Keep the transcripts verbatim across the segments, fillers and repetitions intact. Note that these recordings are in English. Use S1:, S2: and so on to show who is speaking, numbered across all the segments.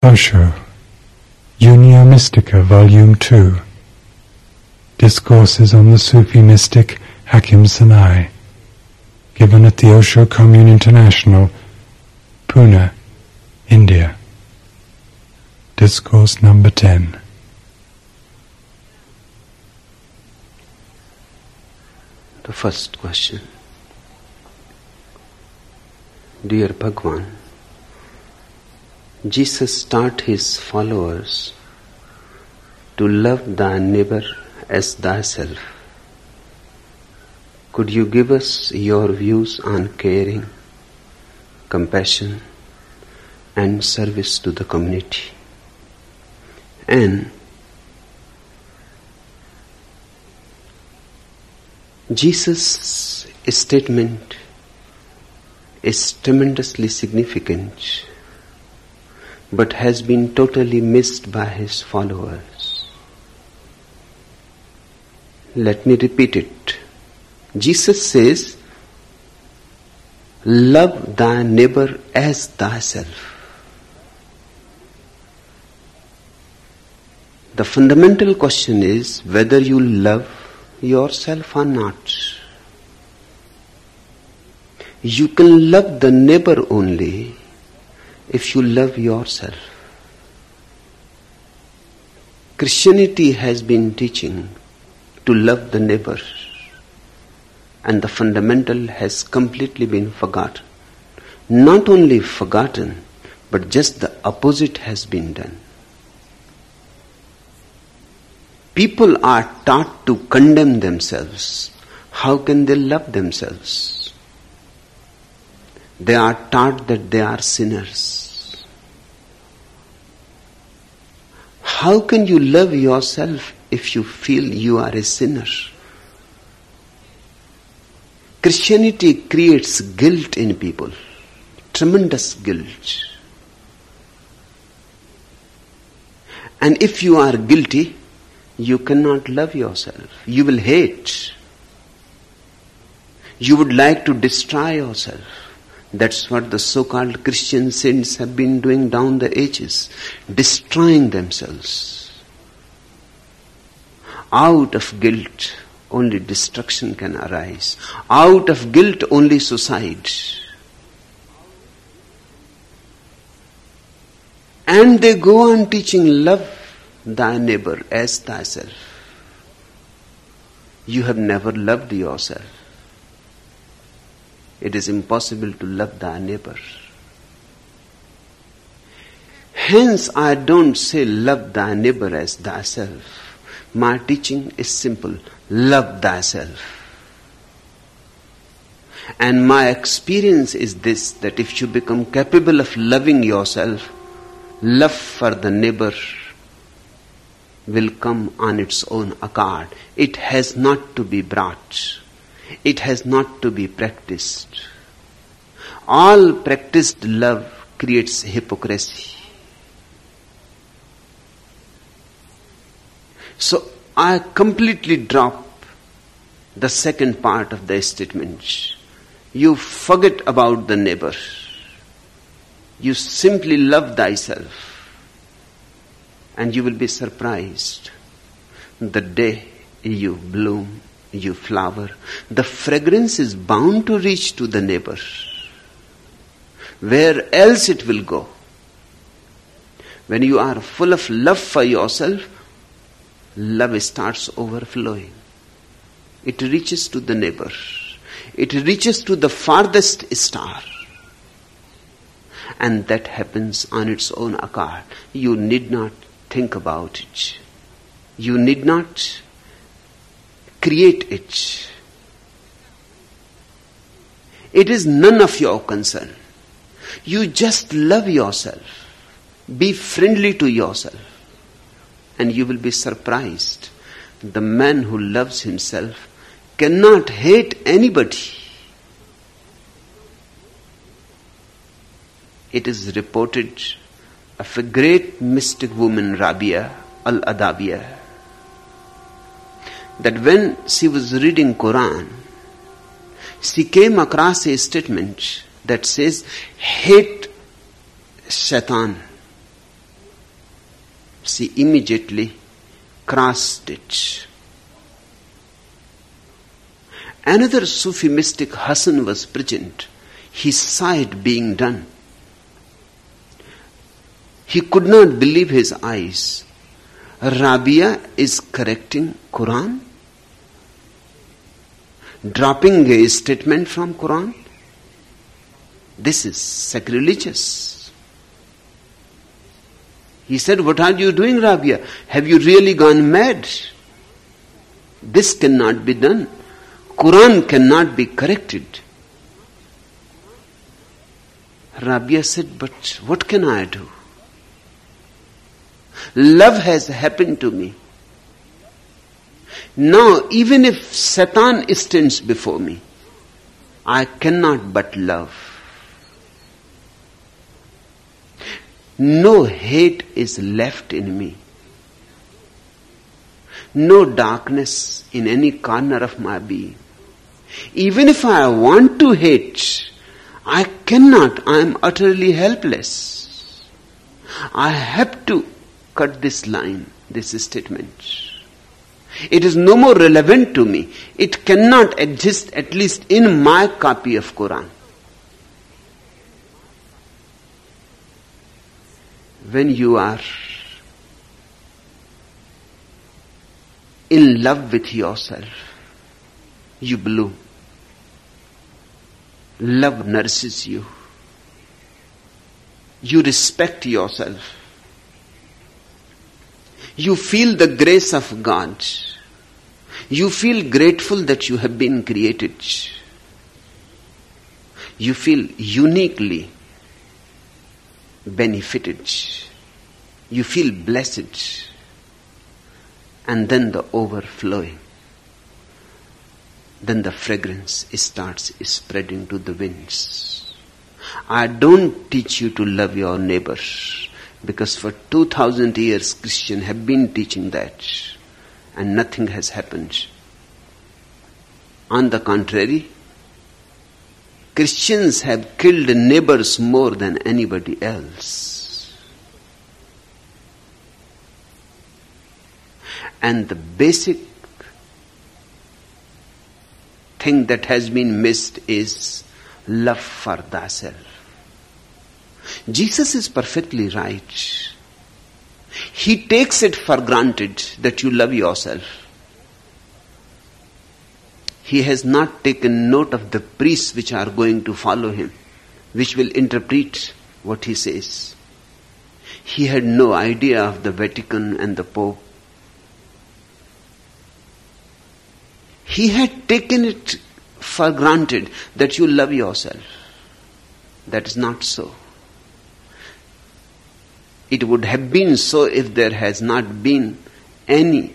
S1: Osho, Unia Mystica, Volume two, Discourses on the Sufi mystic Hakim Sanai, given at the Osho Commune International, Pune, India. Discourse number ten.
S2: The first question. Dear Bhagwan, Jesus taught his followers to love thy neighbor as thyself. Could you give us your views on caring, compassion, and service to the community? And Jesus' statement is tremendously significant, but has been totally missed by his followers. Let me repeat it. Jesus says, love thy neighbor as thyself. The fundamental question is whether you love yourself or not. You can love the neighbor only if you love yourself. Christianity has been teaching to love the neighbor, and the fundamental has completely been forgotten. Not only forgotten, but just the opposite has been done. People are taught to condemn themselves. How can they love themselves? They are taught that they are sinners. How can you love yourself if you feel you are a sinner? Christianity creates guilt in people, tremendous guilt. And if you are guilty, you cannot love yourself. You will hate. You would like to destroy yourself. That's what the so-called Christian saints have been doing down the ages, destroying themselves. Out of guilt, only destruction can arise. Out of guilt, only suicide. And they go on teaching, love thy neighbor as thyself. You have never loved yourself. It is impossible to love thy neighbor. Hence, I don't say love thy neighbor as thyself. My teaching is simple. Love thyself. And my experience is this, that if you become capable of loving yourself, love for the neighbor will come on its own accord. It has not to be brought. It has not to be practiced. All practiced love creates hypocrisy. So I completely drop the second part of the statement. You forget about the neighbor. You simply love thyself. And you will be surprised. The day you bloom, you flower, the fragrance is bound to reach to the neighbor. Where else it will go? When you are full of love for yourself, love starts overflowing. It reaches to the neighbor. It reaches to the farthest star. And that happens on its own accord. You need not think about it. You need not create it. It is none of your concern. You just love yourself. Be friendly to yourself. And you will be surprised. The man who loves himself cannot hate anybody. It is reported of a great mystic woman, Rabia al-Adawiyya, that when she was reading Quran, she came across a statement that says, hate shaitan She immediately crossed it. Another Sufi mystic, Hassan, was present. He saw it being done. He could not believe his eyes. Rabia is correcting Quran, dropping a statement from Quran. This is sacrilegious. He said, "What are you doing, Rabia? Have you really gone mad? This cannot be done. Quran cannot be corrected." Rabia said, "But what can I do? Love has happened to me. Now, even if Satan stands before me, I cannot but love. No hate is left in me. No darkness in any corner of my being. Even if I want to hate, I cannot. I am utterly helpless. I have to cut this line, this statement. It is no more relevant to me. It cannot exist, at least in my copy of Quran." When you are in love with yourself, you bloom. Love nourishes you. You respect yourself. You feel the grace of God. You feel grateful that you have been created. You feel uniquely benefited. You feel blessed. And then the overflowing. Then the fragrance starts spreading to the winds. I don't teach you to love your neighbor, because for two thousand years Christians have been teaching that, and nothing has happened. On the contrary, Christians have killed neighbors more than anybody else. And the basic thing that has been missed is love for thyself. Jesus is perfectly right. He takes it for granted that you love yourself. He has not taken note of the priests which are going to follow him, which will interpret what he says. He had no idea of the Vatican and the Pope. He had taken it for granted that you love yourself. That is not so. It would have been so if there has not been any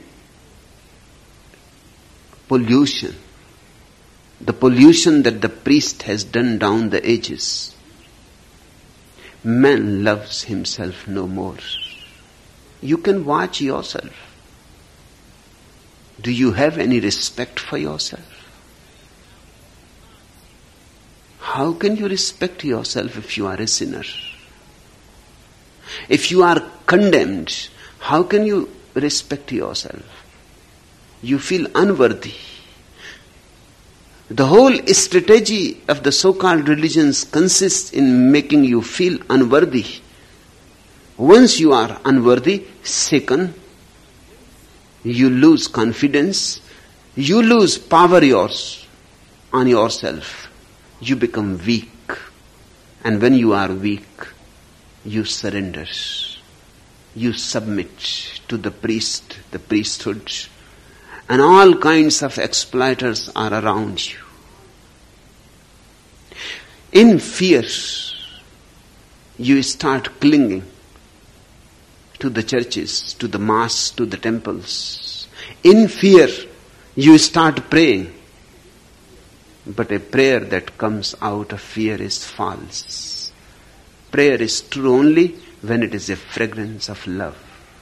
S2: pollution. The pollution that the priest has done down the ages. Man loves himself no more. You can watch yourself. Do you have any respect for yourself? How can you respect yourself if you are a sinner? If you are condemned, how can you respect yourself? You feel unworthy. The whole strategy of the so-called religions consists in making you feel unworthy. Once you are unworthy, second, you lose confidence, you lose power yours on yourself, you become weak. And when you are weak, you surrender. You submit to the priest, the priesthood, and all kinds of exploiters are around you. In fear, you start clinging to the churches, to the mass, to the temples. In fear, you start praying. But a prayer that comes out of fear is false. Prayer is true only when it is a fragrance of love.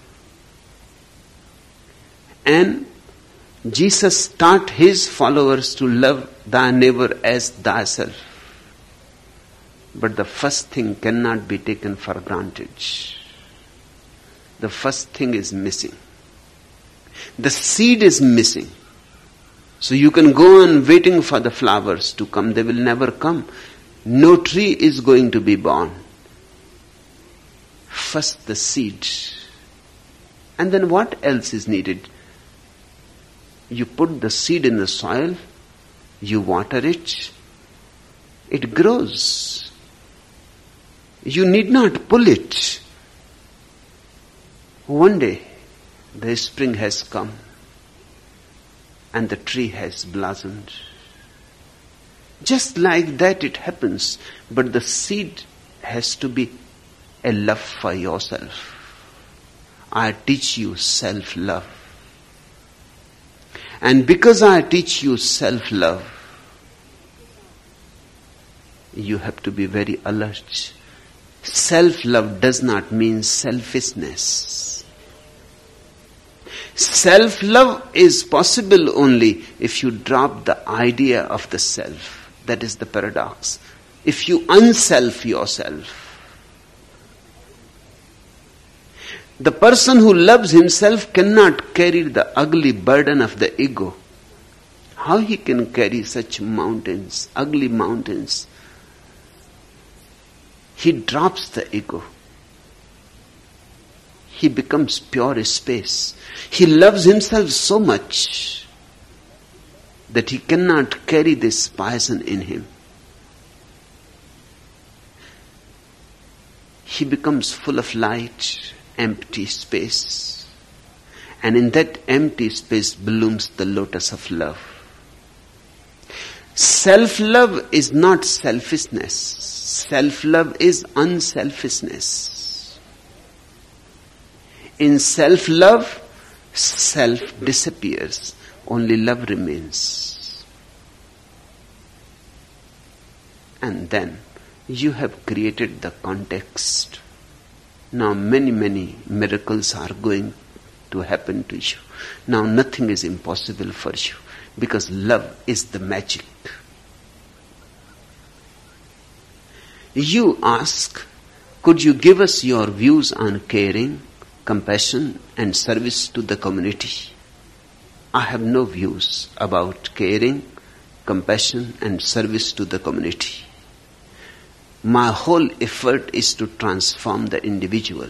S2: And Jesus taught his followers to love thy neighbor as thyself. But the first thing cannot be taken for granted. the first thing is missing. The seed is missing. So you can go on waiting for the flowers to come. They will never come. No tree is going to be born. First the seed. And then what else is needed? You put the seed in the soil, you water it, it grows. You need not pull it. One day, the spring has come and the tree has blossomed. Just like that it happens, but the seed has to be a love for yourself. I teach you self-love. And because I teach you self-love, you have to be very alert. Self-love does not mean selfishness. Self-love is possible only if you drop the idea of the self. That is the paradox. If you unself yourself. The person who loves himself cannot carry the ugly burden of the ego. How he can carry such mountains, ugly mountains? He drops the ego. He becomes pure space. He loves himself so much that he cannot carry this poison in him. He becomes full of light, empty space. And in that empty space blooms the lotus of love. Self-love is not selfishness. Self-love is unselfishness. In self-love, self disappears. Only love remains. And then you have created the context. Now many, many miracles are going to happen to you. Now nothing is impossible for you because love is the magic. You ask, could you give us your views on caring, compassion and service to the community? I have no views about caring, compassion and service to the community. My whole effort is to transform the individual.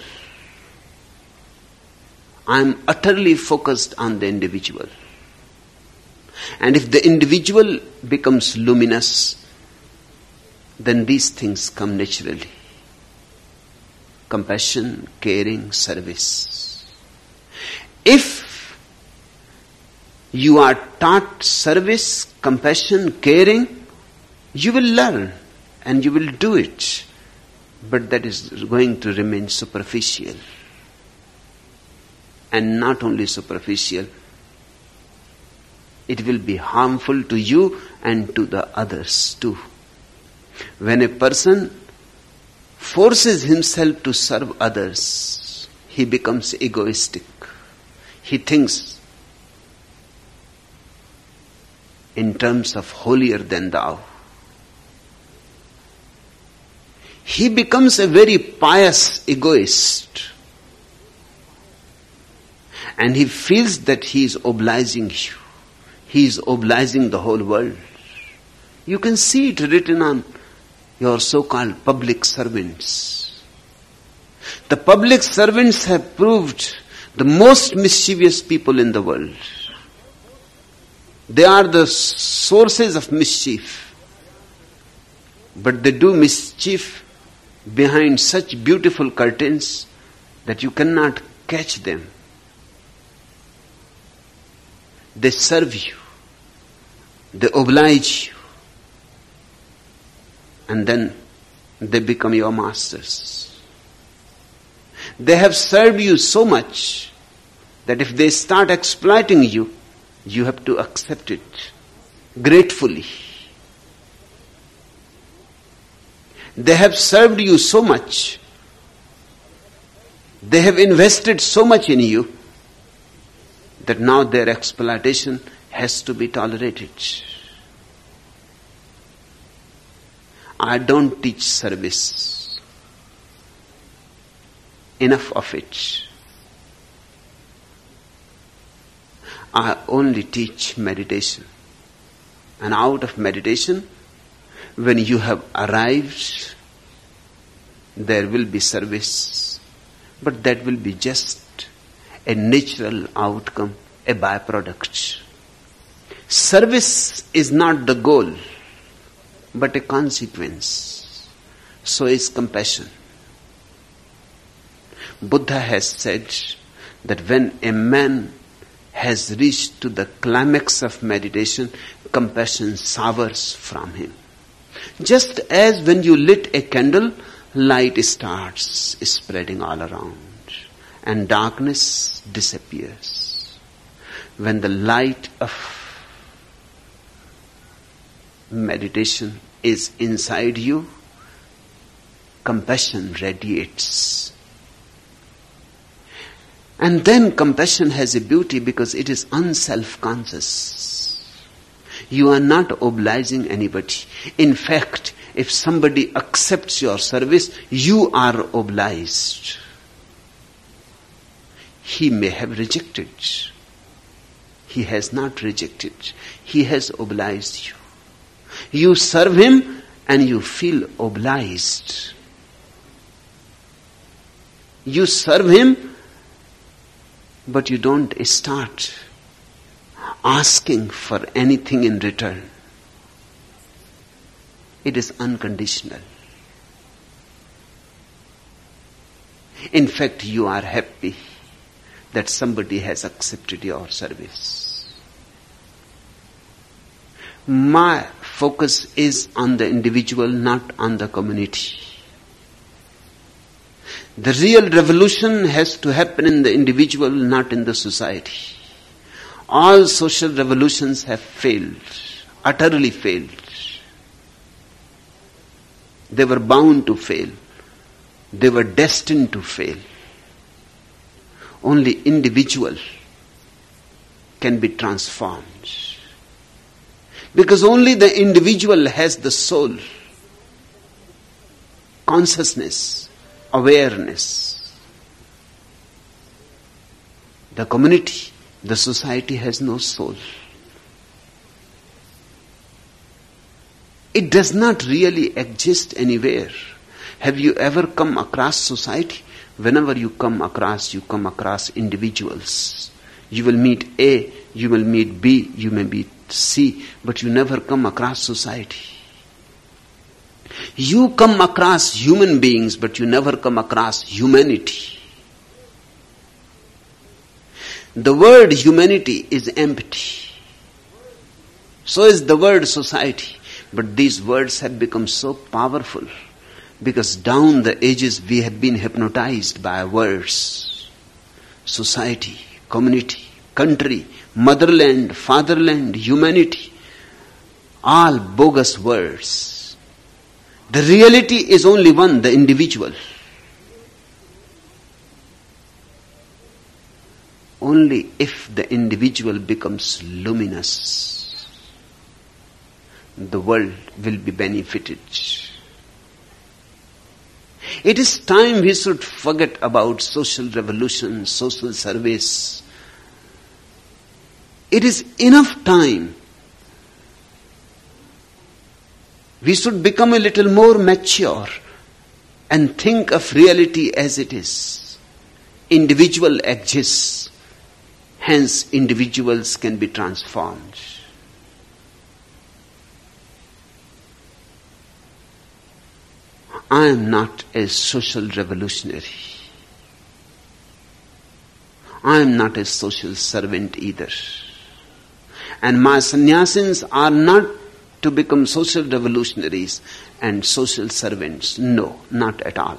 S2: I am utterly focused on the individual. And if the individual becomes luminous, then these things come naturally. Compassion, caring, service. If you are taught service, compassion, caring, you will learn and you will do it. But that is going to remain superficial. And not only superficial, it will be harmful to you and to the others too. When a person forces himself to serve others, he becomes egoistic. He thinks in terms of holier than thou. He becomes a very pious egoist. And he feels that he is obliging you. He is obliging the whole world. You can see it written on your so-called public servants. The public servants have proved the most mischievous people in the world. They are the sources of mischief. But they do mischief behind such beautiful curtains that you cannot catch them. They serve you. They oblige you. And then they become your masters. They have served you so much that if they start exploiting you, you have to accept it gratefully. They have served you so much. They have invested so much in you that now their exploitation has to be tolerated. I don't teach service. Enough of it. I only teach meditation. And out of meditation, when you have arrived, there will be service. But that will be just a natural outcome, a byproduct. Service is not the goal, but a consequence. So is compassion. Buddha has said that when a man has reached to the climax of meditation, compassion sours from him. Just as when you lit a candle, light starts spreading all around and darkness disappears. When the light of meditation is inside you, compassion radiates. And then compassion has a beauty because it is unself-conscious. You are not obliging anybody. In fact, if somebody accepts your service, you are obliged. He may have rejected. He has not rejected. He has obliged you. You serve him and you feel obliged. You serve him, but you don't start asking for anything in return. It is unconditional. In fact, you are happy that somebody has accepted your service. My focus is on the individual, not on the community. The real revolution has to happen in the individual, not in the society. All social revolutions have failed, utterly failed. They were bound to fail. They were destined to fail. Only individual can be transformed. Because only the individual has the soul, consciousness, awareness. The community, the society has no soul. It does not really exist anywhere. Have you ever come across society? Whenever you come across, you come across individuals. You will meet A, you will meet B, you may meet C, but you never come across society. You come across human beings, but you never come across humanity. The word humanity is empty. So is the word society. But these words have become so powerful because down the ages we have been hypnotized by words. Society, community, country, motherland, fatherland, humanity. All bogus words. The reality is only one, the individual. Only if the individual becomes luminous, the world will be benefited. It is time we should forget about social revolution, social service. It is enough time. We should become a little more mature and think of reality as it is. Individual exists, hence individuals can be transformed. I am not a social revolutionary. I am not a social servant either. And my sannyasins are not to become social revolutionaries and social servants. No, not at all.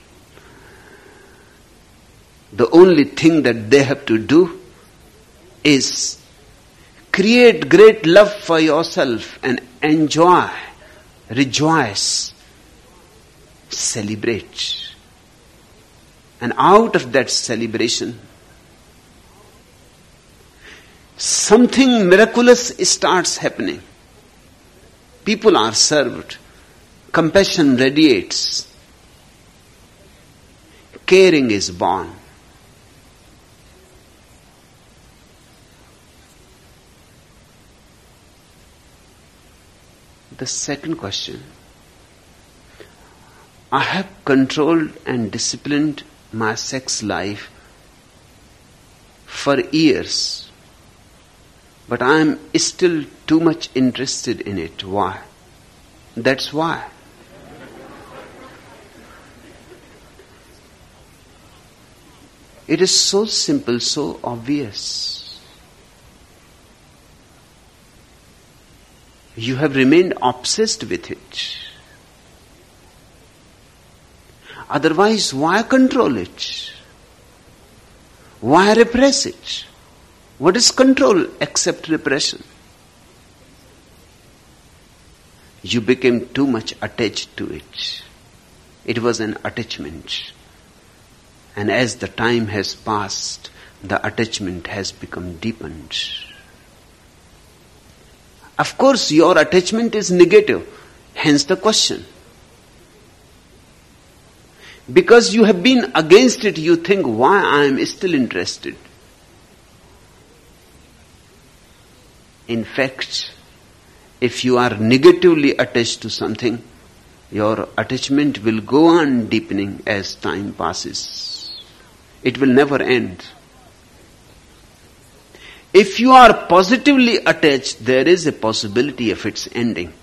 S2: The only thing that they have to do is create great love for yourself and enjoy, rejoice, celebrate. And out of that celebration, something miraculous starts happening. People are served. Compassion radiates. Caring is born. The second question. I have controlled and disciplined my sex life for years, but I am still too much interested in it. Why? That's why. It is so simple, so obvious. You have remained obsessed with it. Otherwise, why control it? Why repress it? What is control except repression? You became too much attached to it. It was an attachment. And as the time has passed, the attachment has become deepened. Of course, your attachment is negative. Hence the question. Because you have been against it, you think, why I am still interested? In fact, if you are negatively attached to something, your attachment will go on deepening as time passes. It will never end. If you are positively attached, there is a possibility of its ending.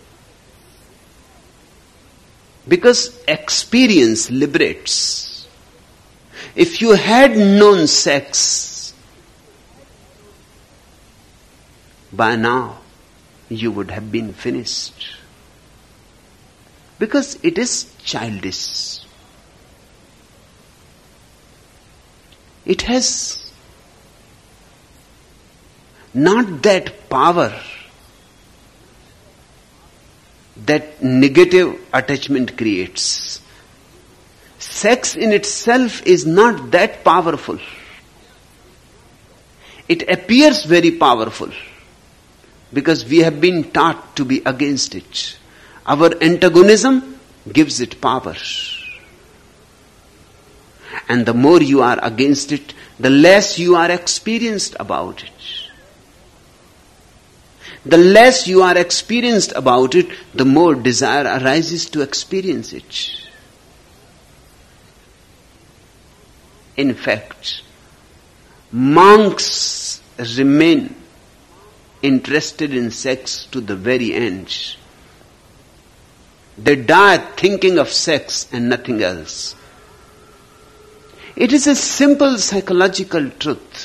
S2: Because experience liberates. If you had known sex, by now you would have been finished. Because it is childish. It has not that power that negative attachment creates. Sex in itself is not that powerful. It appears very powerful because we have been taught to be against it. Our antagonism gives it power. And the more you are against it, the less you are experienced about it. The less you are experienced about it, the more desire arises to experience it. In fact, monks remain interested in sex to the very end. They die thinking of sex and nothing else. It is a simple psychological truth.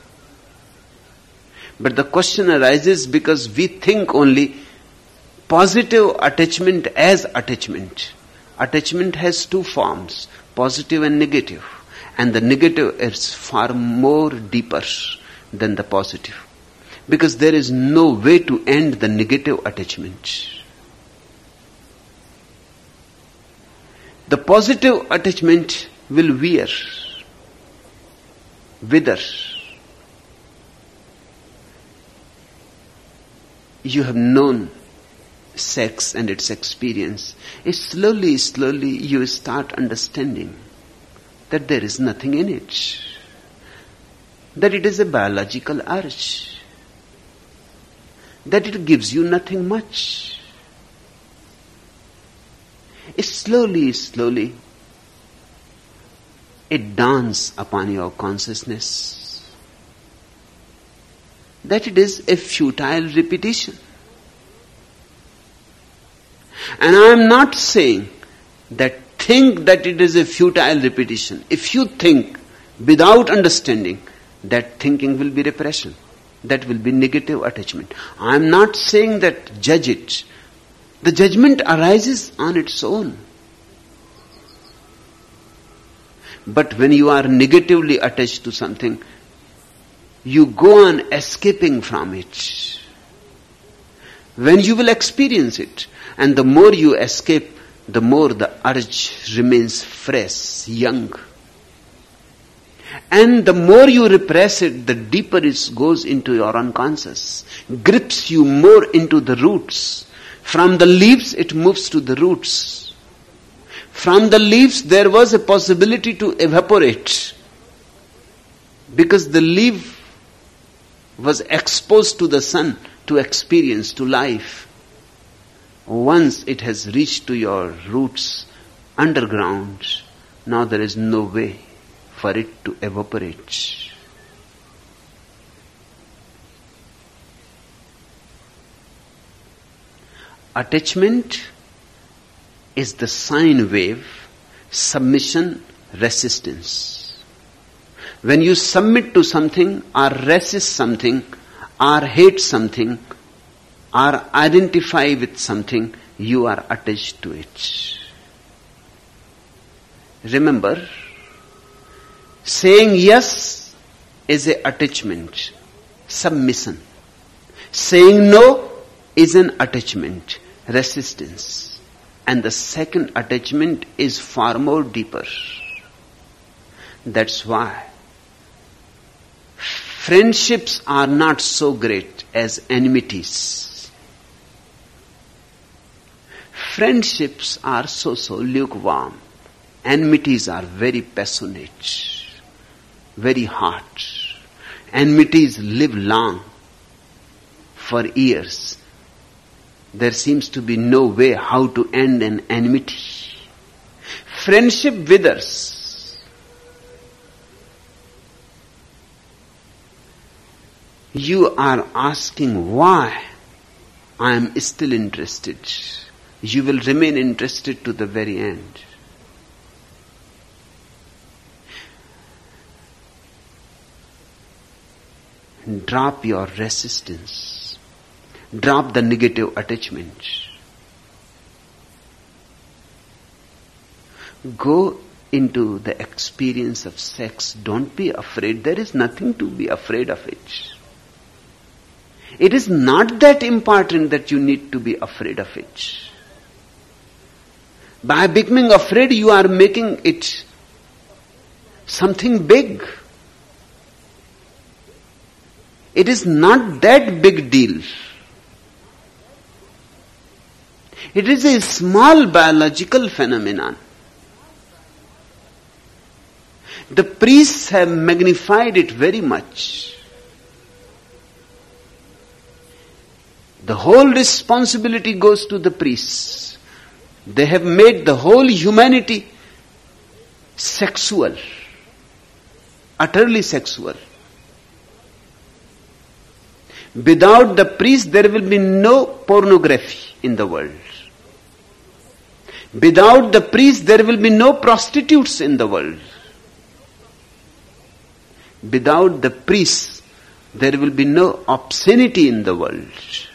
S2: But the question arises because we think only positive attachment as attachment. Attachment has two forms, positive and negative. And the negative is far more deeper than the positive. Because there is no way to end the negative attachment. The positive attachment will wear, wither. You have known sex and its experience. Slowly, slowly you start understanding that there is nothing in it. That it is a biological urge. That it gives you nothing much. Slowly, slowly it dawns upon your consciousness that it is a futile repetition. And I am not saying that think that it is a futile repetition. If you think without understanding, that thinking will be repression. That will be negative attachment. I am not saying that judge it. The judgment arises on its own. But when you are negatively attached to something, you go on escaping from it. When you will experience it, and the more you escape, the more the urge remains fresh, young. And the more you repress it, the deeper it goes into your unconscious, grips you more into the roots. From the leaves it moves to the roots. From the leaves there was a possibility to evaporate, because the leaf was exposed to the sun, to experience, to life. Once it has reached to your roots underground, now there is no way for it to evaporate. Attachment is the sine wave, submission, resistance. When you submit to something or resist something or hate something or identify with something, you are attached to it. Remember, saying yes is an attachment, submission. Saying no is an attachment, resistance. And the second attachment is far more deeper. That's why friendships are not so great as enmities. Friendships are so-so lukewarm. Enmities are very passionate, very hot. Enmities live long, for years. There seems to be no way how to end an enmity. Friendship withers. You are asking why I am still interested. You will remain interested to the very end. Drop your resistance. Drop the negative attachment. Go into the experience of sex. Don't be afraid. There is nothing to be afraid of it. It is not that important that you need to be afraid of it. By becoming afraid, you are making it something big. It is not that big deal. It is a small biological phenomenon. The priests have magnified it very much. The whole responsibility goes to the priests. They have made the whole humanity sexual, utterly sexual. Without the priest, there will be no pornography in the world. Without the priest, there will be no prostitutes in the world. Without the priests, there will be no obscenity in the world.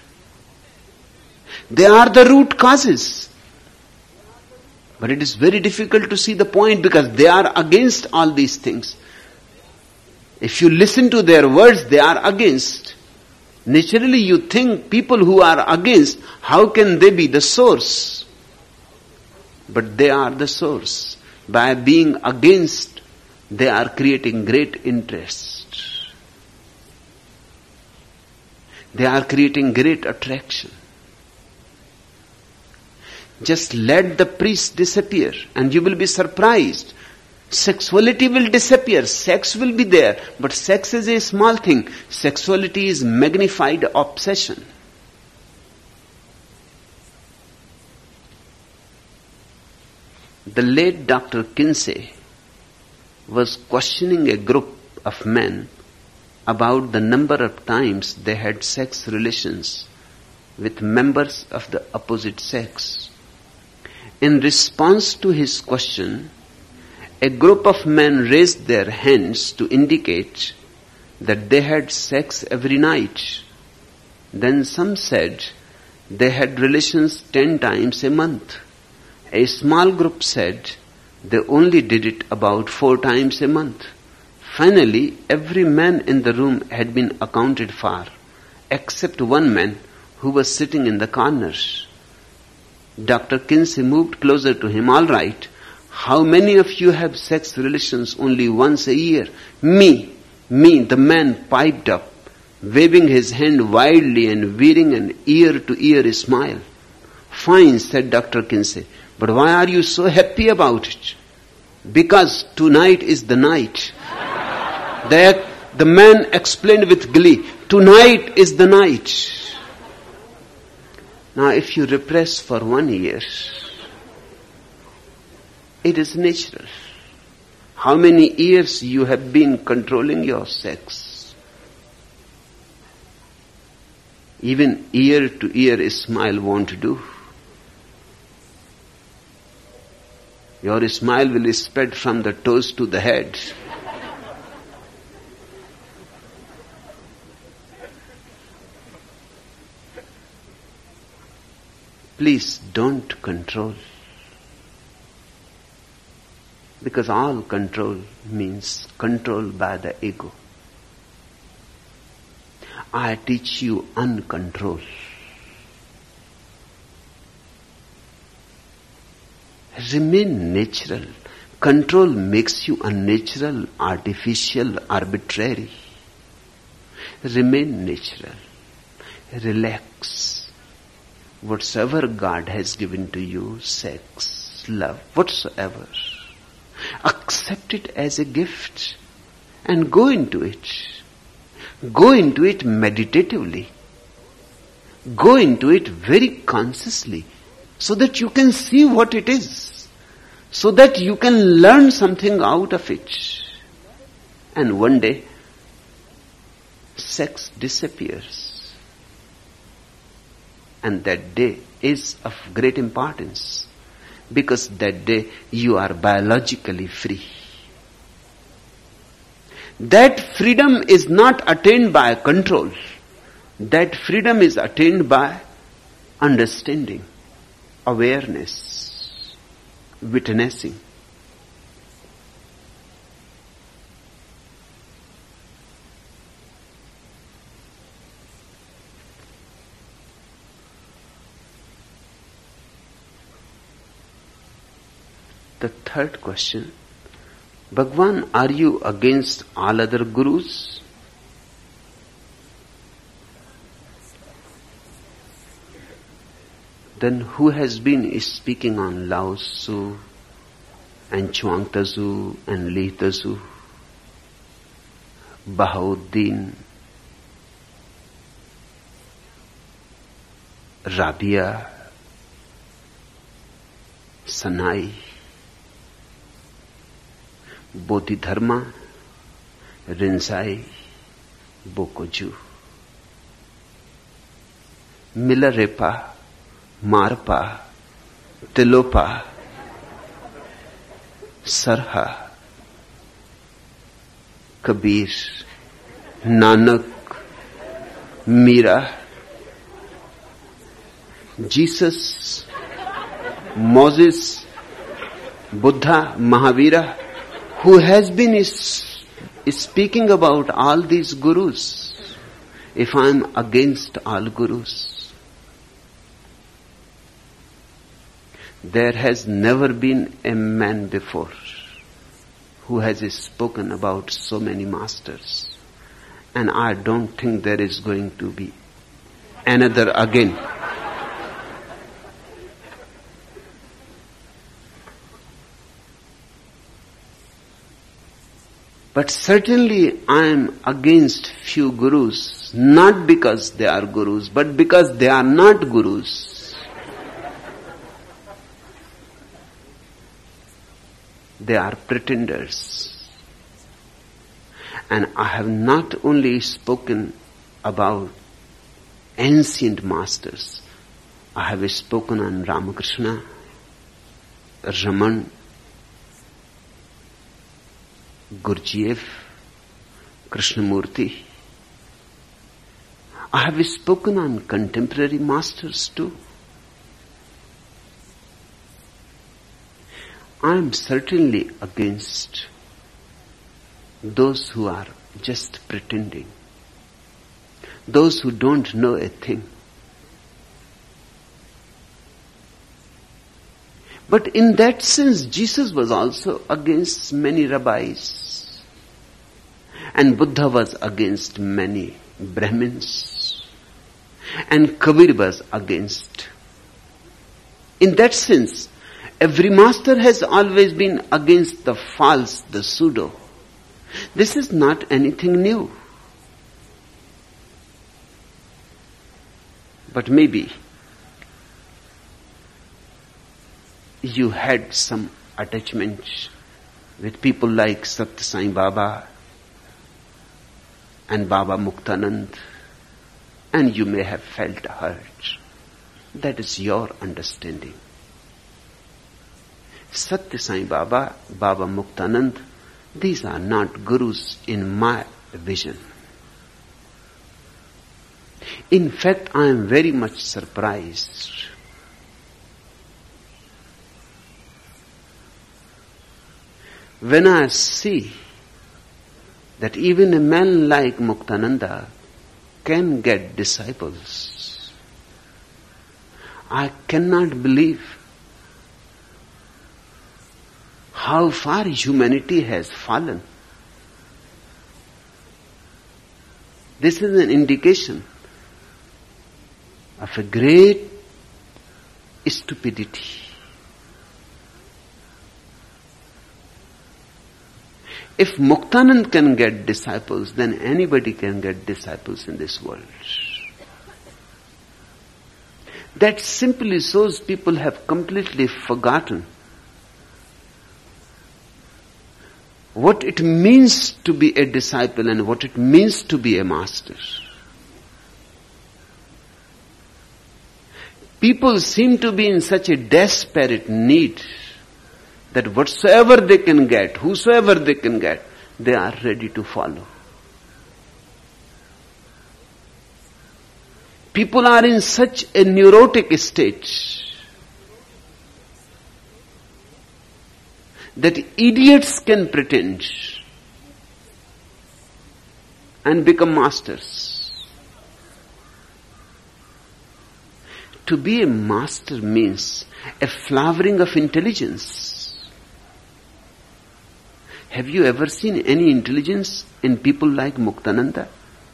S2: They are the root causes. But it is very difficult to see the point because they are against all these things. If you listen to their words, they are against. Naturally, you think people who are against, how can they be the source? But they are the source. By being against, they are creating great interest. They are creating great attraction. Just let the priest disappear and you will be surprised. Sexuality will disappear, sex will be there, but sex is a small thing. Sexuality is magnified obsession. The late Doctor Kinsey was questioning a group of men about the number of times they had sex relations with members of the opposite sex. In response to his question, a group of men raised their hands to indicate that they had sex every night. Then some said they had relations ten times a month. A small group said they only did it about four times a month. Finally, every man in the room had been accounted for, except one man who was sitting in the corner. Doctor Kinsey moved closer to him. All right. How many of you have sex relations only once a year? Me, me, the man piped up, waving his hand wildly and wearing an ear-to-ear smile. Fine, said Doctor Kinsey, but why are you so happy about it? Because tonight is the night. The, the man explained with glee, tonight is the night. Now if you repress for one year, it is natural. How many years you have been controlling your sex? Even ear to ear a smile won't do. Your smile will spread from the toes to the head. Please don't control. Because all control means control by the ego. I teach you uncontrol. Remain natural. Control makes you unnatural, artificial, arbitrary. Remain natural. Relax. Whatsoever God has given to you, sex, love, whatsoever, accept it as a gift and go into it. Go into it meditatively. Go into it very consciously so that you can see what it is, so that you can learn something out of it. And one day, sex disappears. And that day is of great importance, because that day you are biologically free. That freedom is not attained by control. That freedom is attained by understanding, awareness, witnessing. The third question, Bhagwan, are you against all other gurus? Then who has been speaking on Lao Tzu and Chuang Tzu and Li Tzu, Bahauddin, Rabia, Sanai, Bodhidharma, Rinzai, Bokoju, Milarepa, Marpa, Tilopa, Sarha, Kabir, Nanak, Mira, Jesus, Moses, Buddha, Mahavira. Who has been is, is speaking about all these gurus, if I am against all gurus? There has never been a man before who has spoken about so many masters, and I don't think there is going to be another again. But certainly I am against few gurus, not because they are gurus, but because they are not gurus. They are pretenders. And I have not only spoken about ancient masters, I have spoken on Ramakrishna, Raman, Gurdjieff, Krishnamurti. I have spoken on contemporary masters too. I am certainly against those who are just pretending, those who don't know a thing. But in that sense, Jesus was also against many rabbis. And Buddha was against many Brahmins. And Kabir was against. In that sense, every master has always been against the false, the pseudo. This is not anything new. But maybe you had some attachment with people like Sathya Sai Baba and Baba Muktanand, and you may have felt hurt. That is your understanding. Sathya Sai Baba, Baba Muktanand, these are not gurus in my vision. In fact, I am very much surprised when I see that even a man like Muktananda can get disciples. I cannot believe how far humanity has fallen. This is an indication of a great stupidity. If Muktanand can get disciples, then anybody can get disciples in this world. That simply shows people have completely forgotten what it means to be a disciple and what it means to be a master. People seem to be in such a desperate need that whatsoever they can get, whosoever they can get, they are ready to follow. People are in such a neurotic state that idiots can pretend and become masters. To be a master means a flowering of intelligence. Have you ever seen any intelligence in people like Muktananda?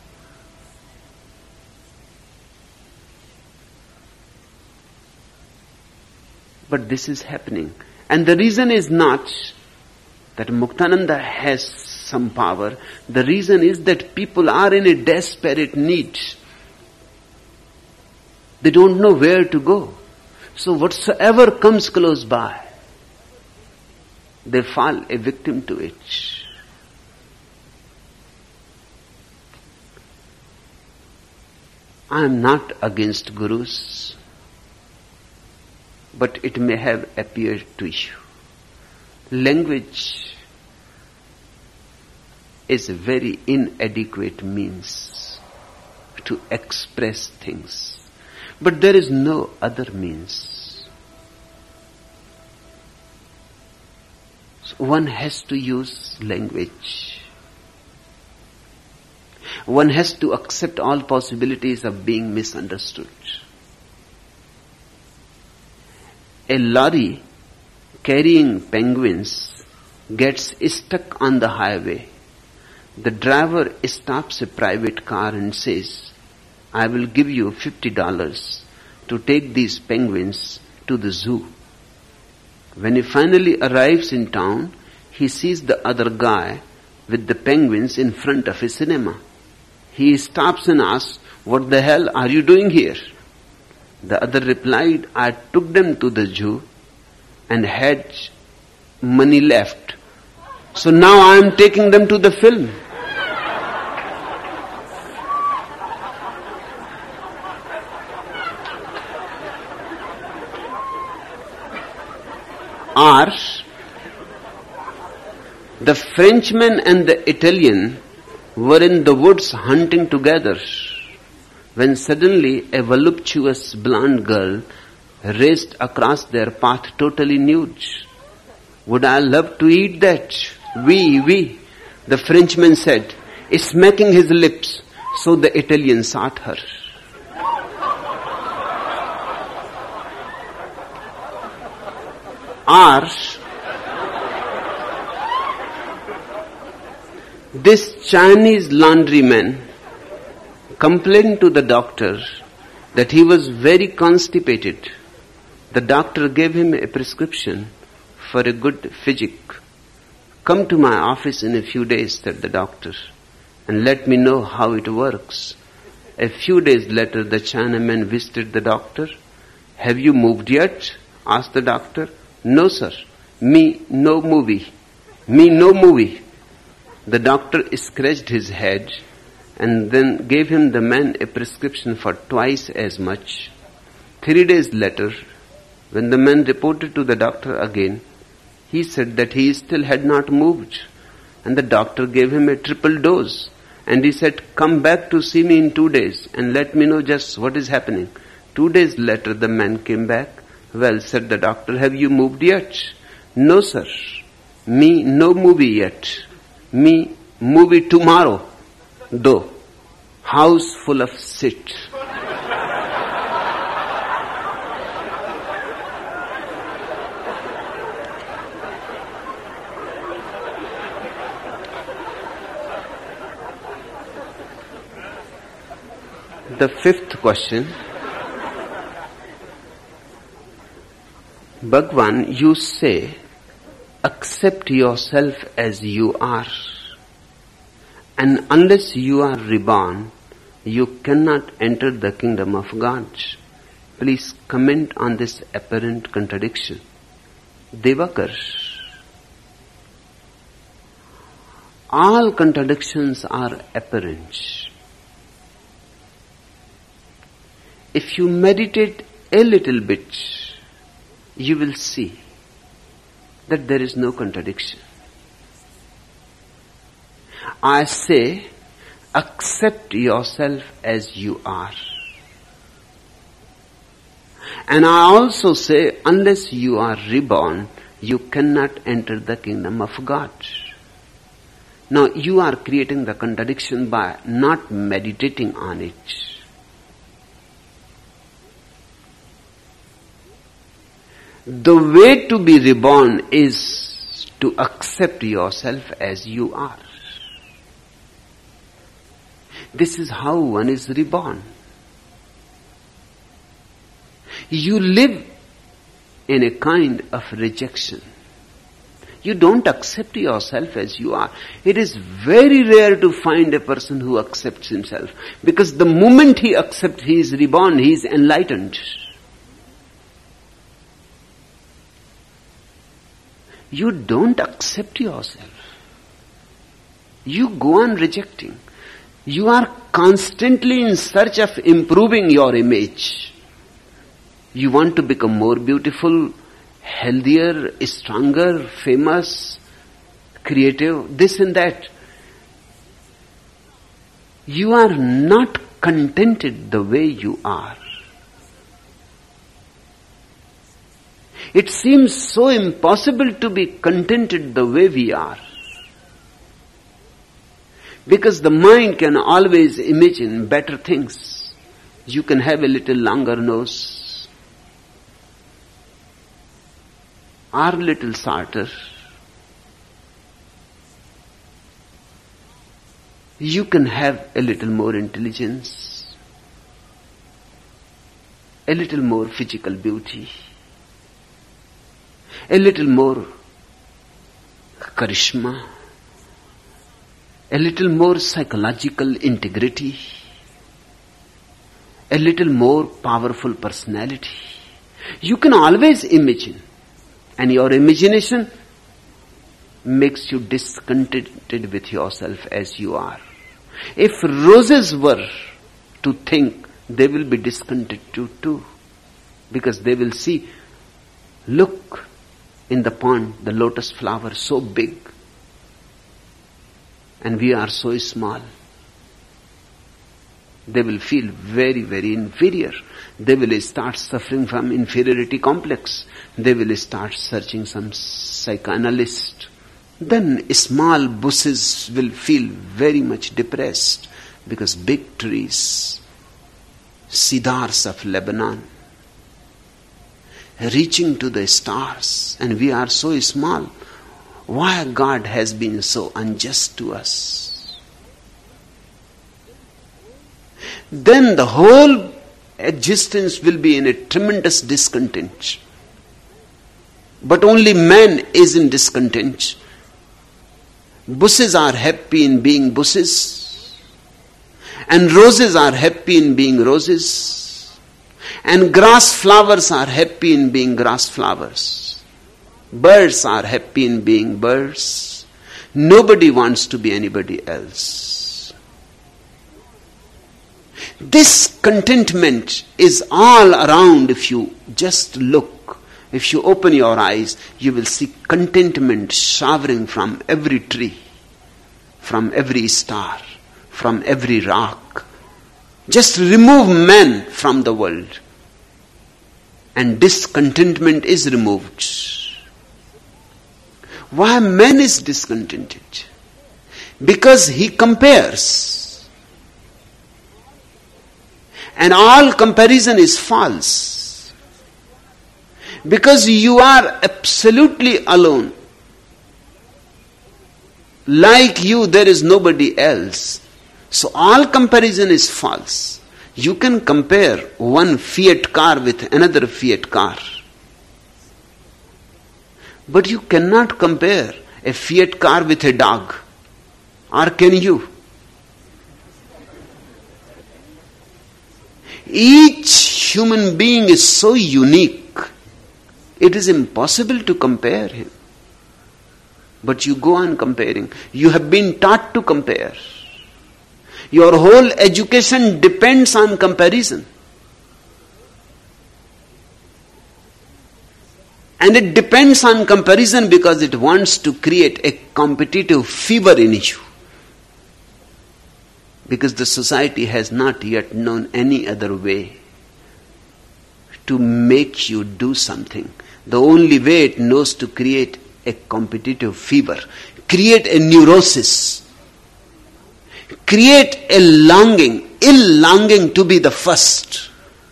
S2: But this is happening. And the reason is not that Muktananda has some power. The reason is that people are in a desperate need. They don't know where to go. So whatsoever comes close by, they fall a victim to it. I am not against gurus, but it may have appeared to you. Language is a very inadequate means to express things. But there is no other means. So one has to use language. One has to accept all possibilities of being misunderstood. A lorry carrying penguins gets stuck on the highway. The driver stops a private car and says, I will give you fifty dollars to take these penguins to the zoo. When he finally arrives in town, he sees the other guy with the penguins in front of a cinema. He stops and asks, what the hell are you doing here? The other replied, I took them to the zoo and had money left. So now I am taking them to the film. Or the Frenchman and the Italian were in the woods hunting together when suddenly a voluptuous blonde girl raced across their path totally nude. Would I love to eat that? Oui, oui, the Frenchman said, smacking his lips, so the Italian sought her. Or this Chinese laundryman complained to the doctor that he was very constipated. The doctor gave him a prescription for a good physic. Come to my office in a few days, said the doctor, and let me know how it works. A few days later, the Chinaman visited the doctor. Have you moved yet? Asked the doctor. No, sir. Me, no movie. Me, no movie. The doctor scratched his head and then gave him the man a prescription for twice as much. Three days later, when the man reported to the doctor again, he said that he still had not moved. And the doctor gave him a triple dose. And he said, come back to see me in two days and let me know just what is happening. Two days later, the man came back. Well, said the doctor, have you moved yet? No, sir. Me, no movie yet. Me, movie tomorrow. Though, house full of shit. The fifth question. Bhagwan, you say, accept yourself as you are. And unless you are reborn, you cannot enter the kingdom of God. Please comment on this apparent contradiction. Devakar, all contradictions are apparent. If you meditate a little bit, you will see that there is no contradiction. I say, accept yourself as you are. And I also say, unless you are reborn, you cannot enter the kingdom of God. Now, you are creating the contradiction by not meditating on it. The way to be reborn is to accept yourself as you are. This is how one is reborn. You live in a kind of rejection. You don't accept yourself as you are. It is very rare to find a person who accepts himself, because the moment he accepts he is reborn, he is enlightened. You don't accept yourself. You go on rejecting. You are constantly in search of improving your image. You want to become more beautiful, healthier, stronger, famous, creative, this and that. You are not contented the way you are. It seems so impossible to be contented the way we are. Because the mind can always imagine better things. You can have a little longer nose, or a little shorter. You can have a little more intelligence, a little more physical beauty, a little more charisma, a little more psychological integrity, a little more powerful personality. You can always imagine, and your imagination makes you discontented with yourself as you are. If roses were to think, they will be discontented too, because they will see, look, in the pond, the lotus flower so big, and we are so small. They will feel very, very inferior. They will start suffering from inferiority complex. They will start searching some psychoanalyst. Then small bushes will feel very much depressed, because big trees, cedars of Lebanon, reaching to the stars, and we are so small. Why God has been so unjust to us? Then the whole existence will be in a tremendous discontent. But only man is in discontent. Bushes are happy in being bushes, and roses are happy in being roses, and grass flowers are happy in being grass flowers. Birds are happy in being birds. Nobody wants to be anybody else. This contentment is all around. If you just look, if you open your eyes, you will see contentment showering from every tree, from every star, from every rock. Just remove man from the world, and discontentment is removed. Why man is discontented? Because he compares. And all comparison is false. Because you are absolutely alone. Like you, there is nobody else. So all comparison is false. You can compare one Fiat car with another Fiat car. But you cannot compare a Fiat car with a dog. Or can you? Each human being is so unique, it is impossible to compare him. But you go on comparing. You have been taught to compare. Your whole education depends on comparison. And it depends on comparison because it wants to create a competitive fever in you. Because the society has not yet known any other way to make you do something. The only way it knows to create a competitive fever, create a neurosis, create a longing, ill longing to be the first.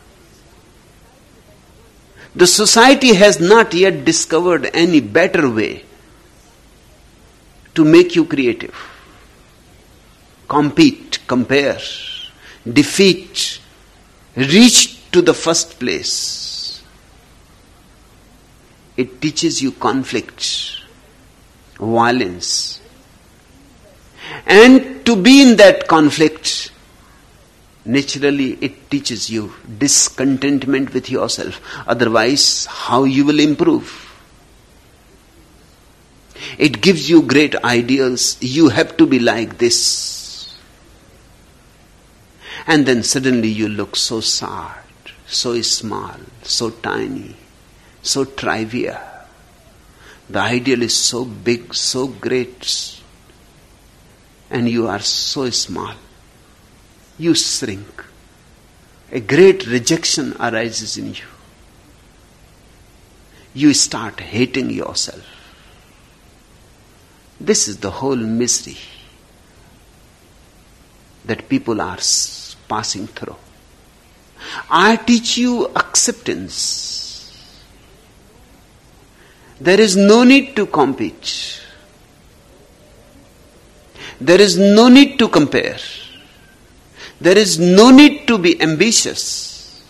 S2: The society has not yet discovered any better way to make you creative. Compete, compare, defeat, reach to the first place. It teaches you conflict, violence. And to be in that conflict, naturally it teaches you discontentment with yourself. Otherwise, how you will improve? It gives you great ideals. You have to be like this. And then suddenly you look so sad, so small, so tiny, so trivial. The ideal is so big, so great, and you are so small. You shrink. A great rejection arises in you. You start hating yourself. This is the whole misery that people are passing through. I teach you acceptance. There is no need to compete. There is no need to compare. There is no need to be ambitious.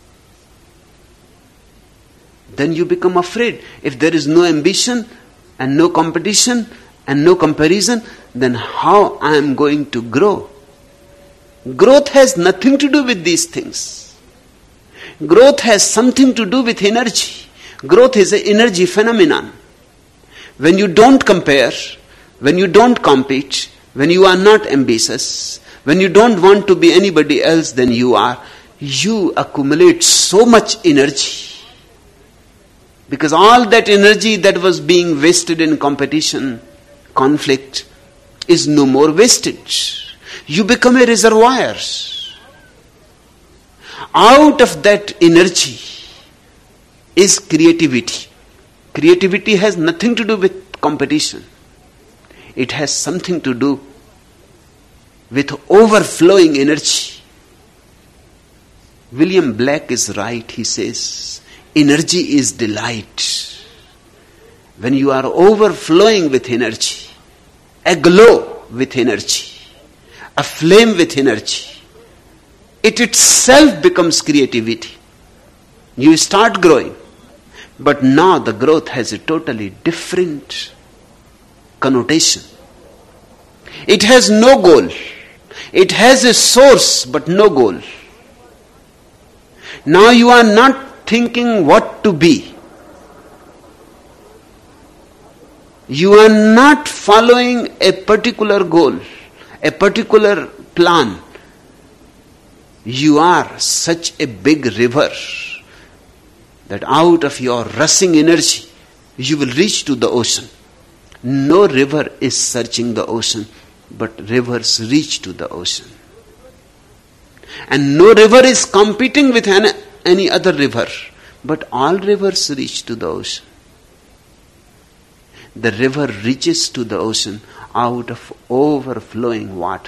S2: Then you become afraid. If there is no ambition and no competition and no comparison, then how I am going to grow? Growth has nothing to do with these things. Growth has something to do with energy. Growth is an energy phenomenon. When you don't compare, when you don't compete, when you are not ambitious, when you don't want to be anybody else than you are, you accumulate so much energy. Because all that energy that was being wasted in competition, conflict, is no more wasted. You become a reservoir. Out of that energy is creativity. Creativity has nothing to do with competition. It has something to do with overflowing energy. William Black is right. He says, energy is delight. When you are overflowing with energy, aglow with energy, aflame with energy, it itself becomes creativity. You start growing. But now the growth has a totally different connotation. It has no goal. It has a source but no goal. Now you are not thinking what to be. You are not following a particular goal, a particular plan. You are such a big river that out of your rushing energy, you will reach to the ocean. No river is searching the ocean, but rivers reach to the ocean. And no river is competing with any, any other river, but all rivers reach to the ocean. The river reaches to the ocean out of overflowing water.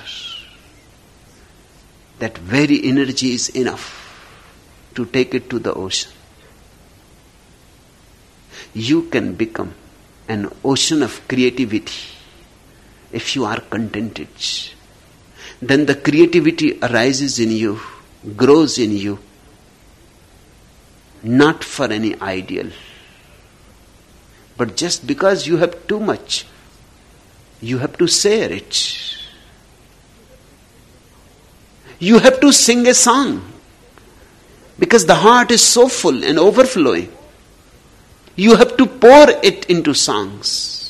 S2: That very energy is enough to take it to the ocean. You can become an ocean of creativity if you are contented. Then the creativity arises in you, grows in you, not for any ideal, but just because you have too much, you have to share it. You have to sing a song because the heart is so full and overflowing. You have to pour it into songs.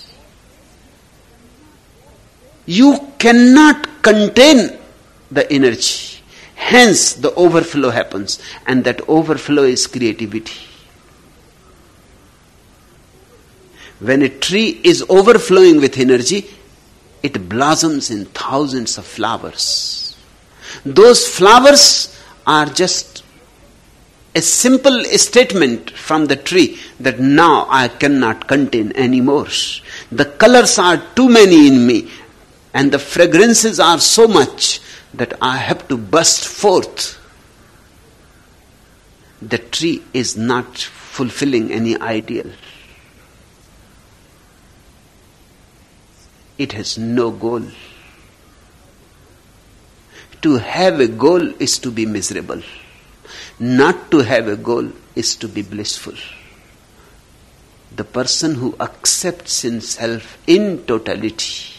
S2: You cannot contain the energy. Hence the overflow happens, and that overflow is creativity. When a tree is overflowing with energy, it blossoms in thousands of flowers. Those flowers are just a simple statement from the tree that now I cannot contain anymore. The colors are too many in me, and the fragrances are so much that I have to burst forth. The tree is not fulfilling any ideal. It has no goal. To have a goal is to be miserable. Not to have a goal is to be blissful. The person who accepts himself in totality,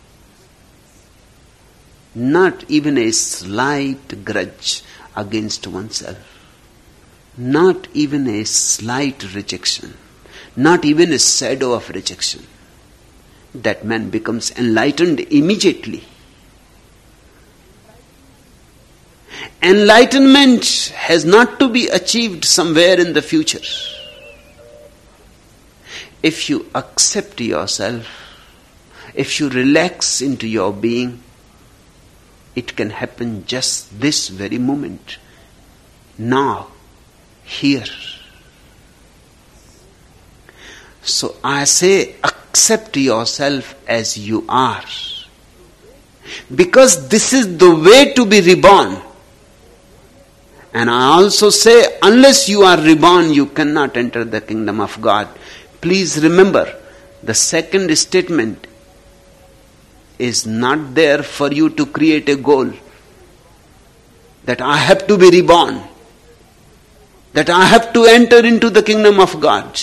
S2: not even a slight grudge against oneself, not even a slight rejection, not even a shadow of rejection, that man becomes enlightened immediately. Enlightenment has not to be achieved somewhere in the future. If you accept yourself, if you relax into your being, it can happen just this very moment. Now, here. So I say, accept yourself as you are. Because this is the way to be reborn. And I also say, unless you are reborn, you cannot enter the kingdom of God. Please remember, the second statement is not there for you to create a goal. That I have to be reborn. That I have to enter into the kingdom of God.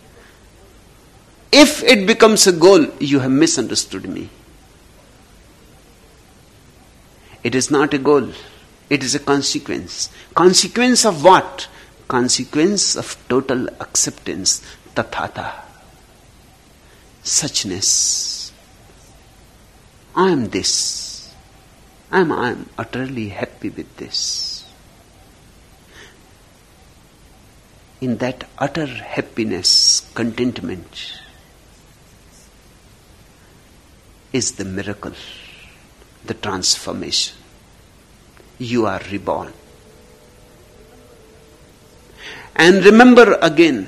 S2: If it becomes a goal, you have misunderstood me. It is not a goal. It is a consequence. Consequence of what? Consequence of total acceptance. Tathata. Suchness. I am this. I am, I am utterly happy with this. In that utter happiness, contentment, is the miracle, the transformation. You are reborn. And remember again,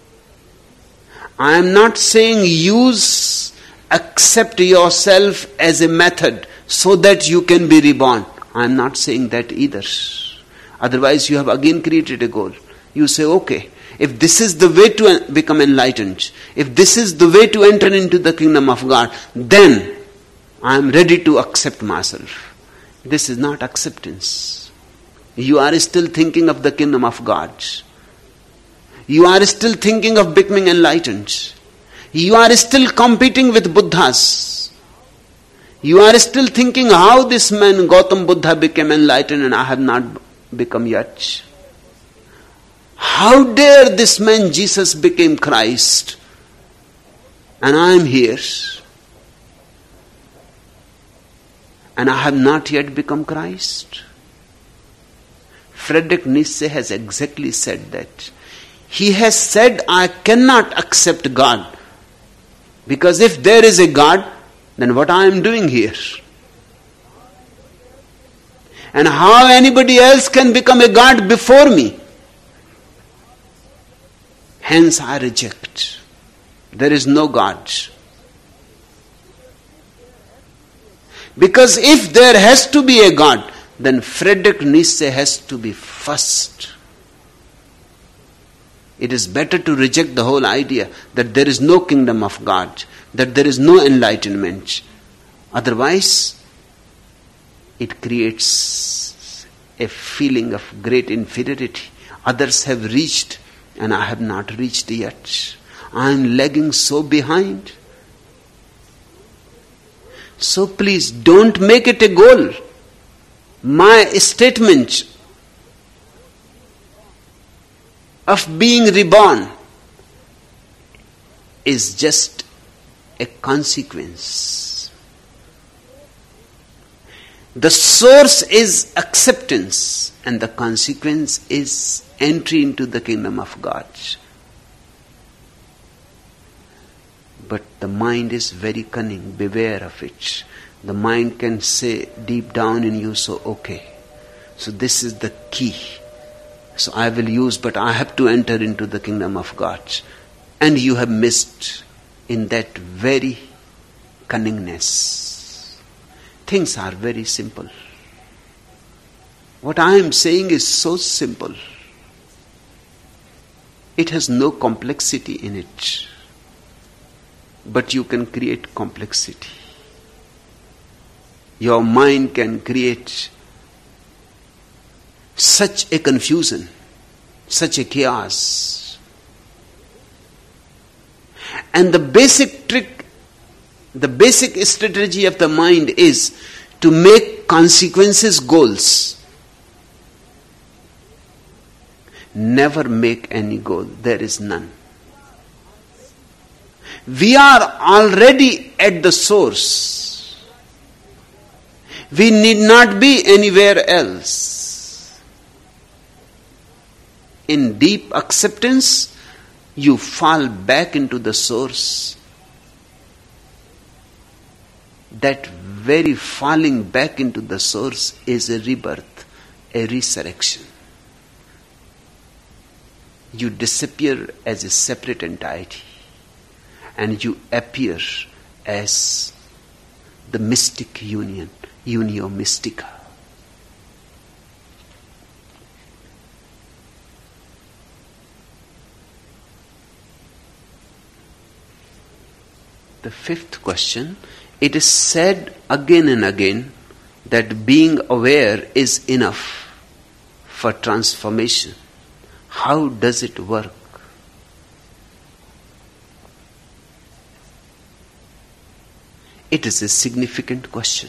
S2: I am not saying use, accept yourself as a method so that you can be reborn. I am not saying that either. Otherwise you have again created a goal. You say, okay, if this is the way to become enlightened, if this is the way to enter into the kingdom of God, then I am ready to accept myself. This is not acceptance. You are still thinking of the kingdom of God. You are still thinking of becoming enlightened. You are still competing with Buddhas. You are still thinking how this man Gautam Buddha became enlightened and I have not become yet. How dare this man Jesus became Christ? and I am here, and I have not yet become Christ. Friedrich Nietzsche has exactly said that. He has said, I cannot accept God, because if there is a God, then what I am doing here? And how anybody else can become a God before me? Hence I reject. There is no God. Because if there has to be a God, then Friedrich Nietzsche has to be first. It is better to reject the whole idea that there is no kingdom of God, that there is no enlightenment. Otherwise, it creates a feeling of great inferiority. Others have reached and I have not reached yet. I am lagging so behind. So please don't make it a goal. My statement of being reborn is just a consequence. The source is acceptance, and the consequence is entry into the kingdom of God. But the mind is very cunning, beware of it. The mind can say deep down in you, so okay. So this is the key. So I will use, but I have to enter into the kingdom of God. And you have missed in that very cunningness. Things are very simple. What I am saying is so simple. It has no complexity in it. But you can create complexity. Your mind can create such a confusion, such a chaos. And the basic trick, the basic strategy of the mind is to make consequences goals. Never make any goal. There is none. We are already at the source. We need not be anywhere else. In deep acceptance, you fall back into the source. That very falling back into the source is a rebirth, a resurrection. You disappear as a separate entity, and you appear as the mystic union, unio mystica. The fifth question, it is said again and again that being aware is enough for transformation. How does it work? It is a significant question.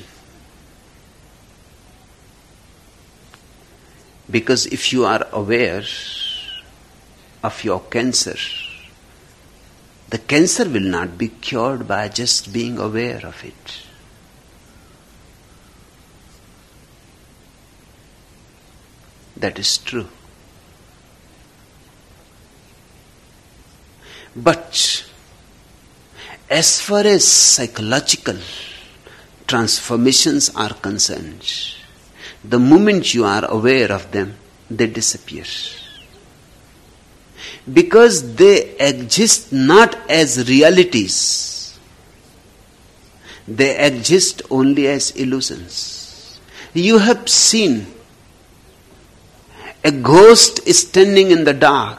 S2: Because if you are aware of your cancer, the cancer will not be cured by just being aware of it. That is true. But as far as psychological transformations are concerned, the moment you are aware of them, they disappear. Because they exist not as realities. They exist only as illusions. You have seen a ghost standing in the dark.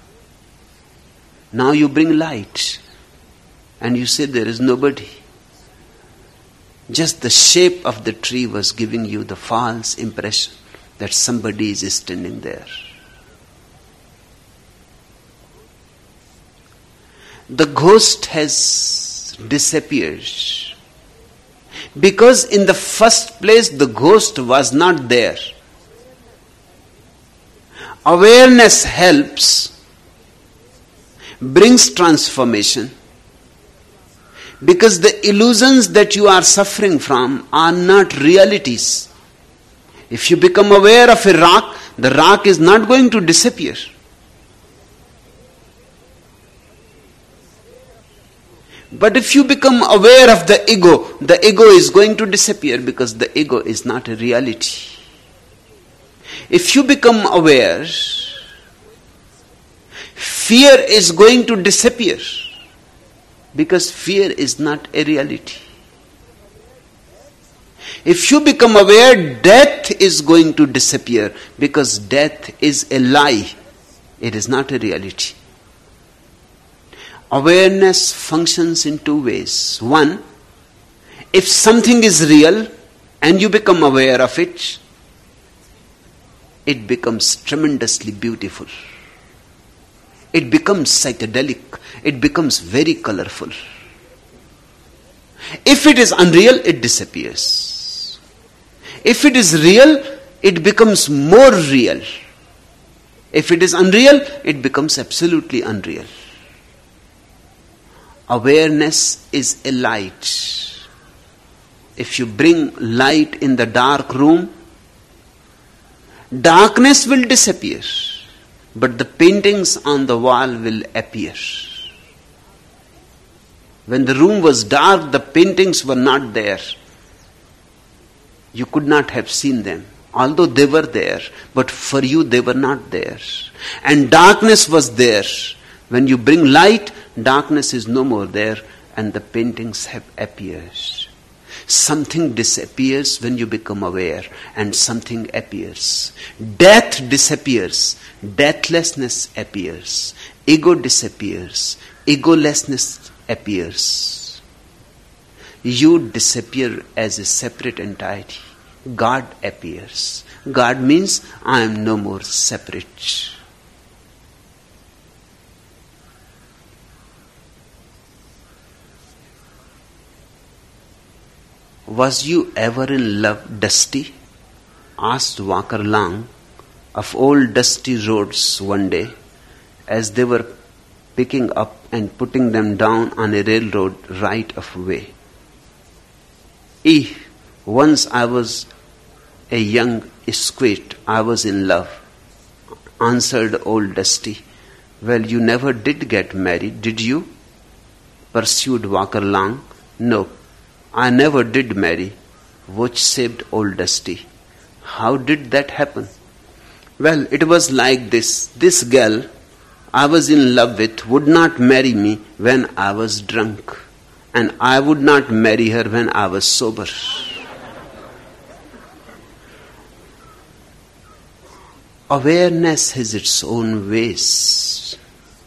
S2: Now you bring light and you say there is nobody. Just the shape of the tree was giving you the false impression that somebody is standing there. The ghost has disappeared because in the first place the ghost was not there. Awareness helps, brings transformation, Because the illusions that you are suffering from are not realities. If you become aware of a rock, the rock is not going to disappear. But if you become aware of the ego, the ego is going to disappear because the ego is not a reality. If you become aware, fear is going to disappear because fear is not a reality. If you become aware, death is going to disappear because death is a lie. It is not a reality. Awareness functions in two ways. One, if something is real and you become aware of it, it becomes tremendously beautiful. It becomes psychedelic. It becomes very colorful. If it is unreal, it disappears. If it is real, it becomes more real. If it is unreal, it becomes absolutely unreal. Awareness is a light. If you bring light in the dark room, darkness will disappear, but the paintings on the wall will appear. When the room was dark, the paintings were not there. You could not have seen them, although they were there, but for you they were not there. And darkness was there. When you bring light, darkness is no more there and the paintings have appeared. Something disappears when you become aware and something appears. Death disappears. Deathlessness appears. Ego disappears. Egolessness appears. You disappear as a separate entity. God appears. God means I am no more separate. Was you ever in love, Dusty? Asked Walker Long of old dusty roads one day as they were picking up and putting them down on a railroad right of way. Eh, once I was a young squid, I was in love, answered old Dusty. Well, you never did get married, did you? Pursued Walker Long. No. I never did marry, vouchsafed old Dusty. How did that happen? Well, it was like this. This girl I was in love with would not marry me when I was drunk, and I would not marry her when I was sober. Awareness has its own ways.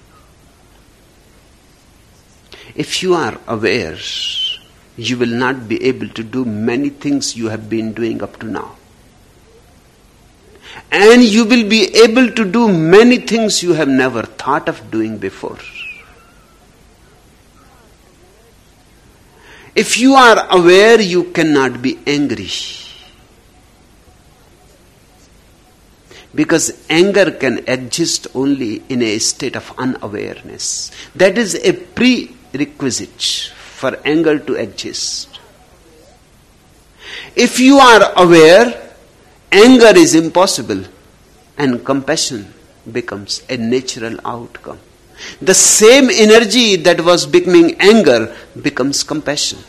S2: If you are aware, you will not be able to do many things you have been doing up to now. And you will be able to do many things you have never thought of doing before. If you are aware, you cannot be angry. Because anger can exist only in a state of unawareness. That is a prerequisite for anger to exist. If you are aware, anger is impossible and compassion becomes a natural outcome. The same energy that was becoming anger becomes compassion.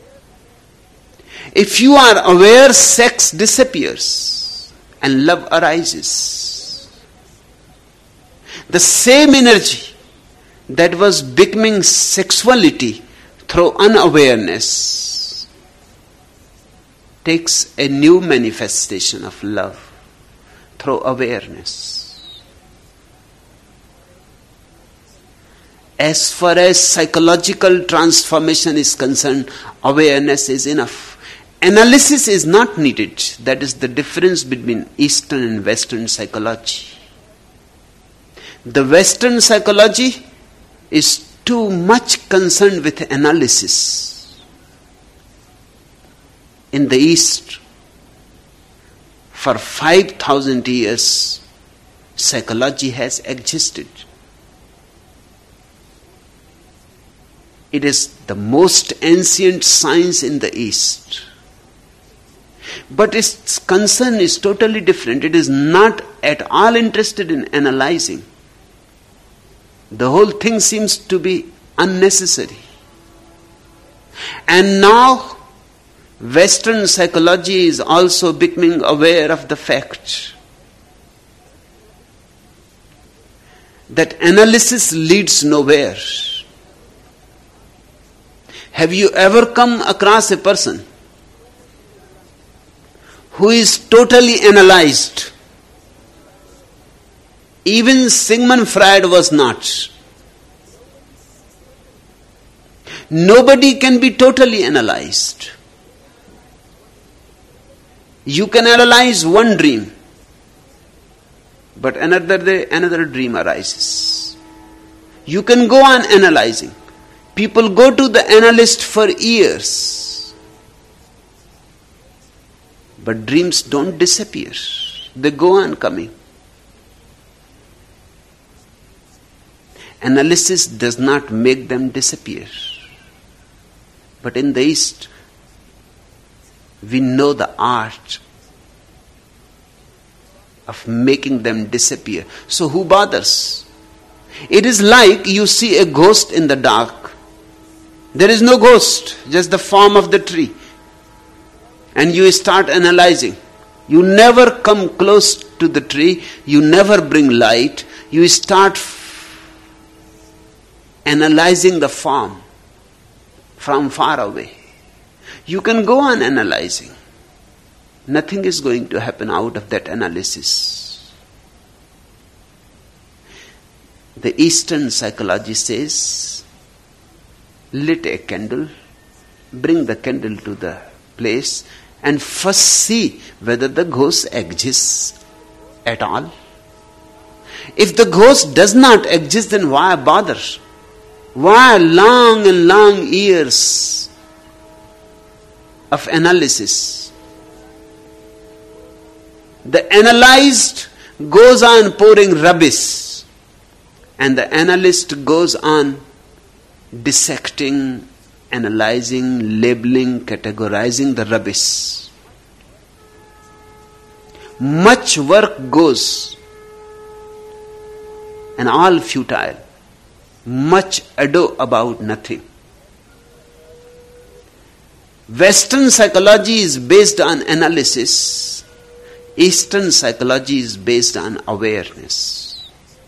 S2: If you are aware, sex disappears and love arises. The same energy that was becoming sexuality through unawareness takes a new manifestation of love through awareness. As far as psychological transformation is concerned, awareness is enough. Analysis is not needed. That is the difference between Eastern and Western psychology. The Western psychology is too much concerned with analysis. In the East, for five thousand years, psychology has existed. It is the most ancient science in the East. But its concern is totally different. It is not at all interested in analyzing. The whole thing seems to be unnecessary. And now, Western psychology is also becoming aware of the fact that analysis leads nowhere. Have you ever come across a person who is totally analyzed? Even Sigmund Freud was not. Nobody can be totally analyzed. You can analyze one dream, but another day another dream arises. You can go on analyzing. People go to the analyst for years. But dreams don't disappear. They go on coming. Analysis does not make them disappear. But in the East, we know the art of making them disappear. So who bothers? It is like you see a ghost in the dark. There is no ghost, just the form of the tree. And you start analyzing. You never come close to the tree. You never bring light. You start f- analyzing the form from far away. You can go on analyzing. Nothing is going to happen out of that analysis. The Eastern psychology says, lit a candle, bring the candle to the place, and first see whether the ghost exists at all. If the ghost does not exist, then why bother? Why long and long years of analysis? The analyzed goes on pouring rubbish, and the analyst goes on dissecting, analyzing, labeling, categorizing the rubbish. Much work goes, and all futile. Much ado about nothing. Western psychology is based on analysis. Eastern psychology is based on awareness.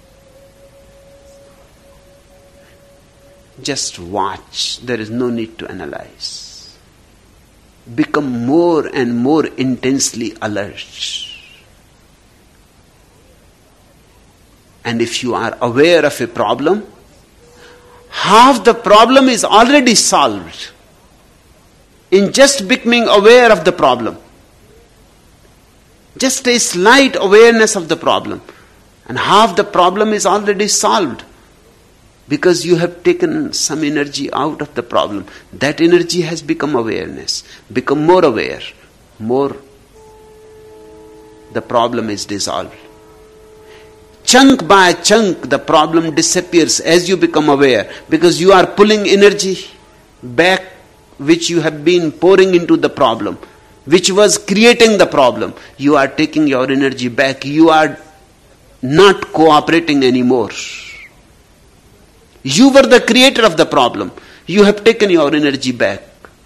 S2: Just watch. There is no need to analyze. Become more and more intensely alert. And if you are aware of a problem, half the problem is already solved in just becoming aware of the problem. Just a slight awareness of the problem, and half the problem is already solved, because you have taken some energy out of the problem. That energy has become awareness. Become more aware, more the problem is dissolved. Chunk by chunk, the problem disappears as you become aware, because you are pulling energy back which you have been pouring into the problem, which was creating the problem. You are taking your energy back. You are not cooperating anymore. You were the creator of the problem. You have taken your energy back.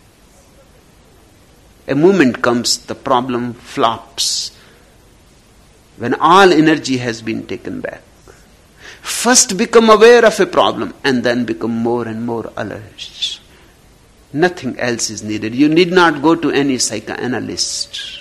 S2: A moment comes, the problem flops. When all energy has been taken back. First become aware of a problem, and then become more and more alert. Nothing else is needed. You need not go to any psychoanalyst.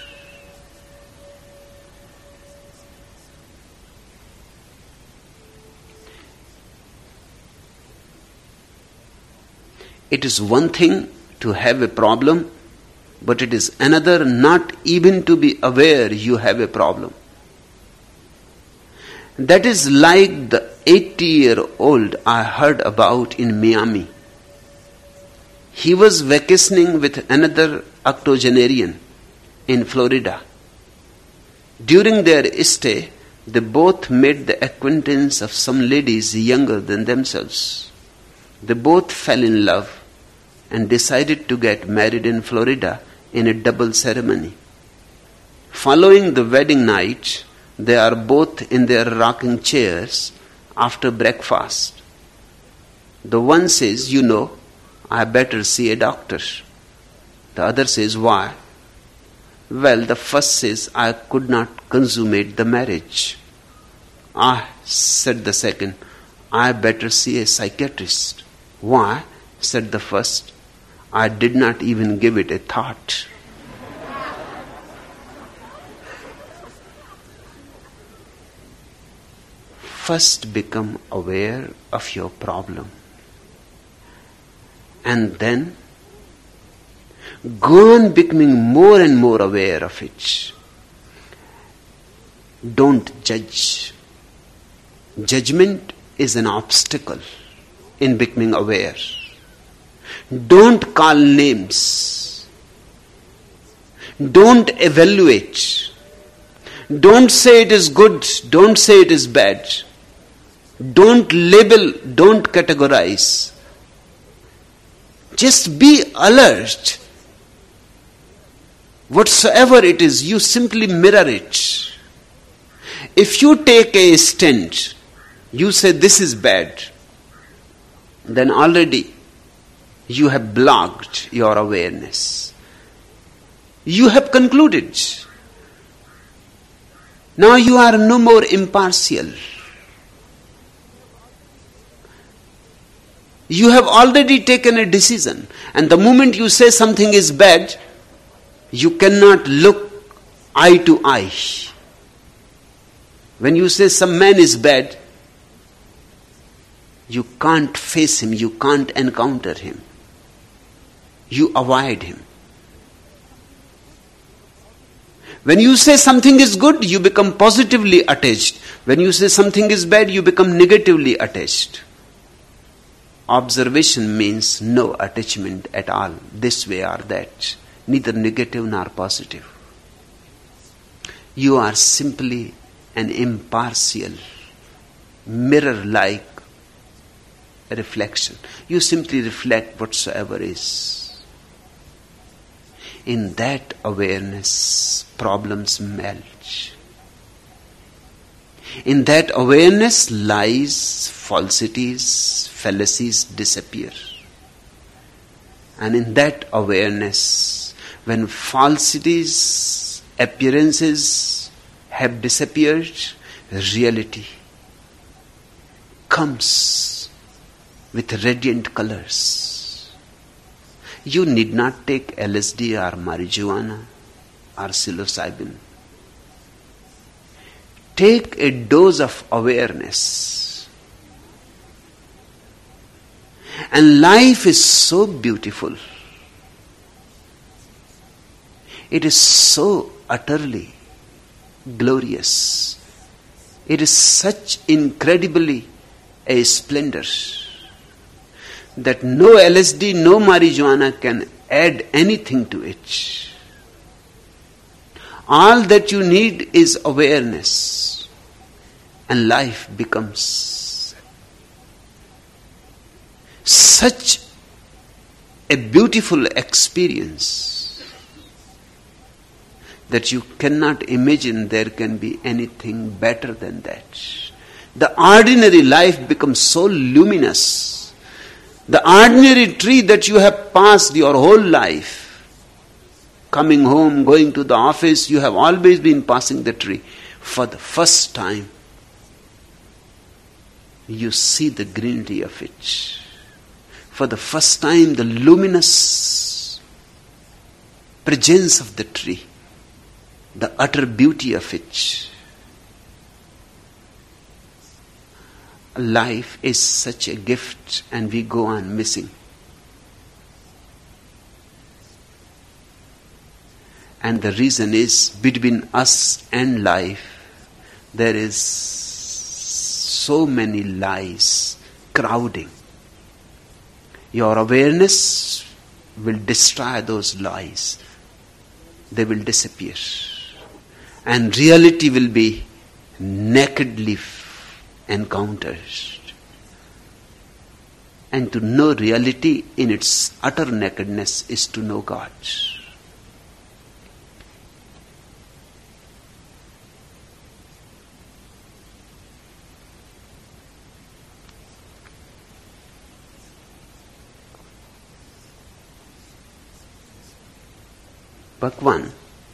S2: It is one thing to have a problem, but it is another not even to be aware you have a problem. That is like the eighty-year-old I heard about in Miami. He was vacationing with another octogenarian in Florida. During their stay, they both made the acquaintance of some ladies younger than themselves. They both fell in love and decided to get married in Florida in a double ceremony. Following the wedding night, they are both in their rocking chairs after breakfast. The one says, you know, I better see a doctor. The other says, why? Well, the first says, I could not consummate the marriage. Ah, said the second, I better see a psychiatrist. Why? Said the first, I did not even give it a thought. First become aware of your problem. And then go on becoming more and more aware of it. Don't judge. Judgment is an obstacle in becoming aware. Don't call names. Don't evaluate. Don't say it is good. Don't say it is bad. Don't label. Don't categorize. Just be alert. Whatsoever it is, you simply mirror it. If you take a stand, you say this is bad, then already you have blocked your awareness. You have concluded. Now you are no more impartial. You have already taken a decision, and the moment you say something is bad, you cannot look eye to eye. When you say some man is bad, you can't face him, you can't encounter him. You avoid him. When you say something is good, you become positively attached. When you say something is bad, you become negatively attached. Observation means no attachment at all, this way or that, neither negative nor positive. You are simply an impartial, mirror-like reflection. You simply reflect whatsoever is. In that awareness, problems melt. In that awareness, lies, falsities, fallacies disappear. And in that awareness, when falsities, appearances have disappeared, reality comes with radiant colors. You need not take L S D or marijuana or psilocybin. Take a dose of awareness. And life is so beautiful. It is so utterly glorious. It is such incredibly a splendor that no L S D, no marijuana can add anything to it. All that you need is awareness, and life becomes such a beautiful experience that you cannot imagine there can be anything better than that. The ordinary life becomes so luminous. The ordinary tree that you have passed your whole life, coming home, going to the office, you have always been passing the tree. For the first time, you see the greenery of it. For the first time, the luminous presence of the tree, the utter beauty of it. Life is such a gift, and we go on missing. And the reason is, between us and life, there is so many lies crowding. Your awareness will destroy those lies. They will disappear. And reality will be nakedly encountered. And to know reality in its utter nakedness is to know God. Bhagwan,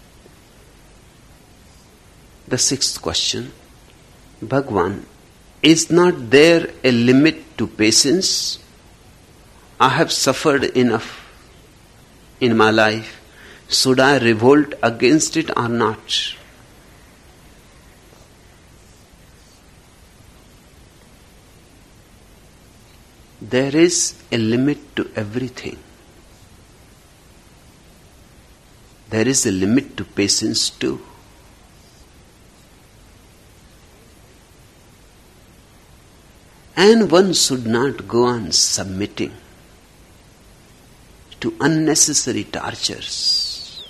S2: the sixth question. Bhagwan, is not there a limit to patience? I have suffered enough in my life. Should I revolt against it or not? There is a limit to everything. There is a limit to patience too. And one should not go on submitting to unnecessary tortures.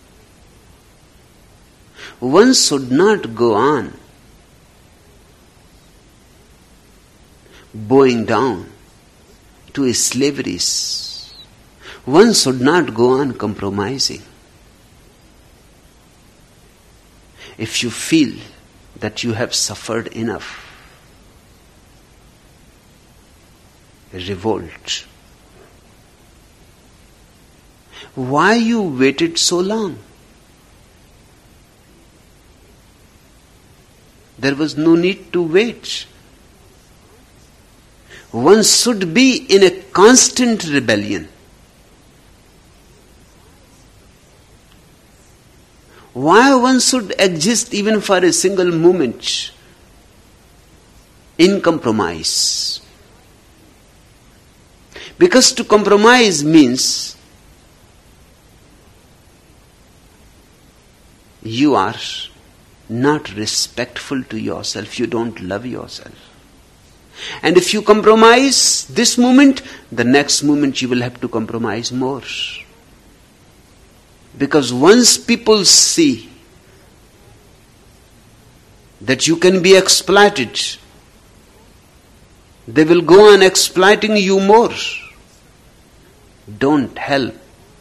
S2: One should not go on bowing down to slaveries. One should not go on compromising. If you feel that you have suffered enough, revolt. Why you waited so long? There was no need to wait. One should be in a constant rebellion. Why one should exist even for a single moment in compromise? Because to compromise means you are not respectful to yourself, you don't love yourself. And if you compromise this moment, the next moment you will have to compromise more. Because once people see that you can be exploited, they will go on exploiting you more. Don't help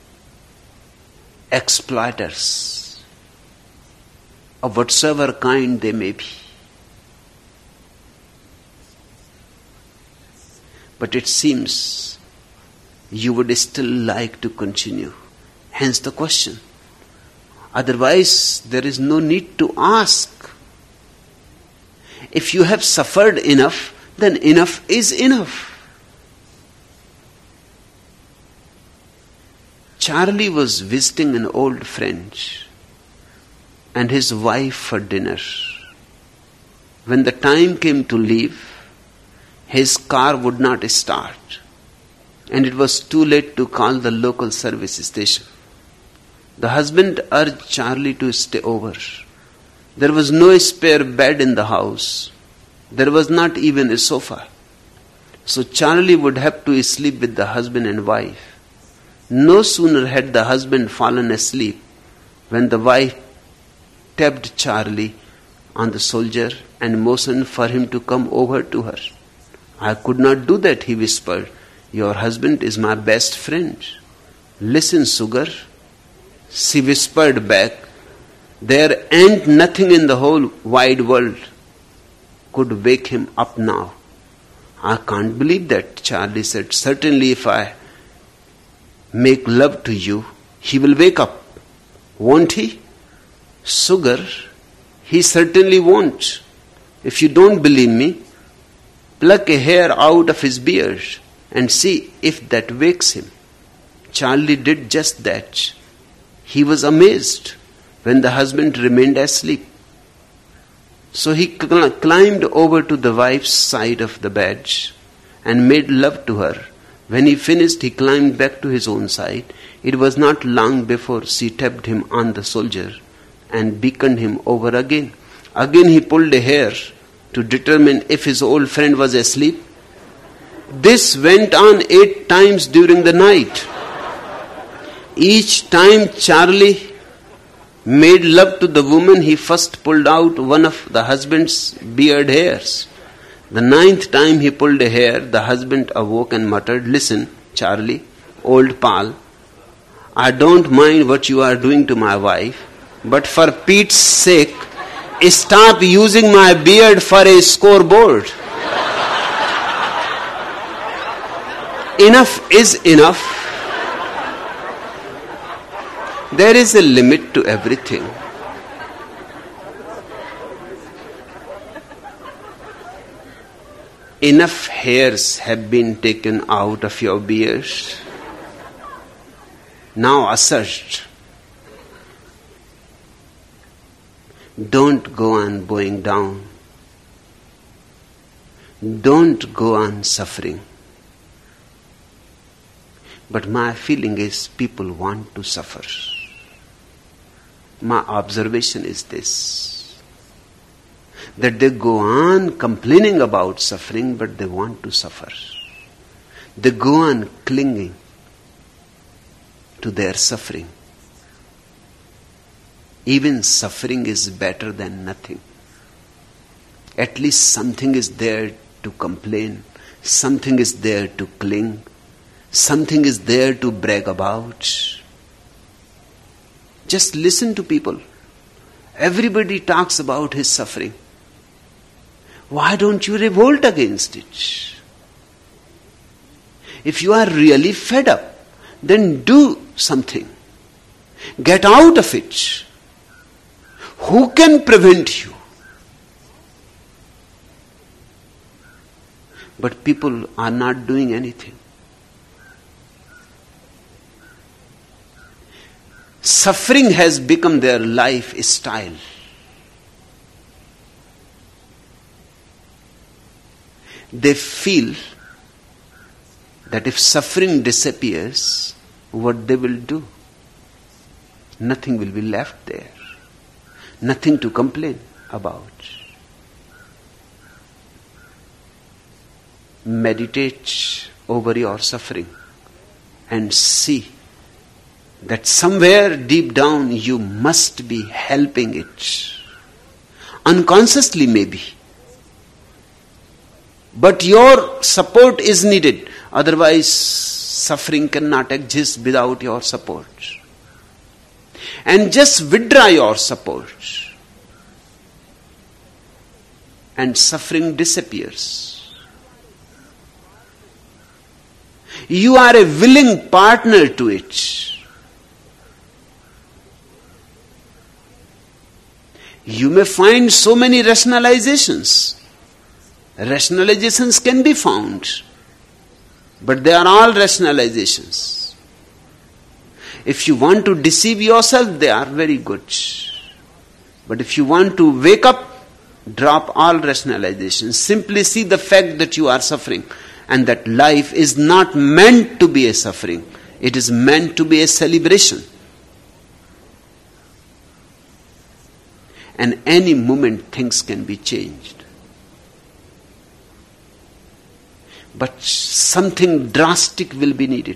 S2: exploiters of whatsoever kind they may be. But it seems you would still like to continue. Hence the question. Otherwise, there is no need to ask. If you have suffered enough, then enough is enough. Charlie was visiting an old friend and his wife for dinner. When the time came to leave, his car would not start, and it was too late to call the local service station. The husband urged Charlie to stay over. There was no spare bed in the house. There was not even a sofa. So Charlie would have to sleep with the husband and wife. No sooner had the husband fallen asleep when the wife tapped Charlie on the shoulder and motioned for him to come over to her. I could not do that, he whispered. Your husband is my best friend. Listen, sugar, she whispered back. There ain't nothing in the whole wide world could wake him up now. I can't believe that, Charlie said. Certainly if I make love to you, he will wake up. Won't he? Sugar, he certainly won't. If you don't believe me, pluck a hair out of his beard and see if that wakes him. Charlie did just that. He was amazed when the husband remained asleep. So he cl- climbed over to the wife's side of the bed and made love to her. When he finished, he climbed back to his own side. It was not long before she tapped him on the shoulder and beckoned him over again. Again he pulled a hair to determine if his old friend was asleep. This went on eight times during the night. Each time Charlie made love to the woman, he first pulled out one of the husband's beard hairs. The ninth time he pulled a hair, the husband awoke and muttered, "Listen, Charlie, old pal, I don't mind what you are doing to my wife, but for Pete's sake, stop using my beard for a scoreboard. Enough is enough. There is a limit to everything." Enough hairs have been taken out of your beard. Now assert. Don't go on bowing down. Don't go on suffering. But my feeling is people want to suffer. My observation is this, that they go on complaining about suffering, but they want to suffer. They go on clinging to their suffering. Even suffering is better than nothing. At least something is there to complain, something is there to cling, something is there to brag about. Just listen to people. Everybody talks about his suffering. Why don't you revolt against it? If you are really fed up, then do something. Get out of it. Who can prevent you? But people are not doing anything. Suffering has become their lifestyle. They feel that if suffering disappears, what they will do? Nothing will be left there. Nothing to complain about. Meditate over your suffering and see that somewhere deep down you must be helping it. Unconsciously maybe. But your support is needed. Otherwise, suffering cannot exist without your support. And just withdraw your support, and suffering disappears. You are a willing partner to it. You may find so many rationalizations. Rationalizations can be found, but they are all rationalizations. If you want to deceive yourself, they are very good. But if you want to wake up, drop all rationalizations. Simply see the fact that you are suffering and that life is not meant to be a suffering. It is meant to be a celebration. And any moment things can be changed. But something drastic will be needed.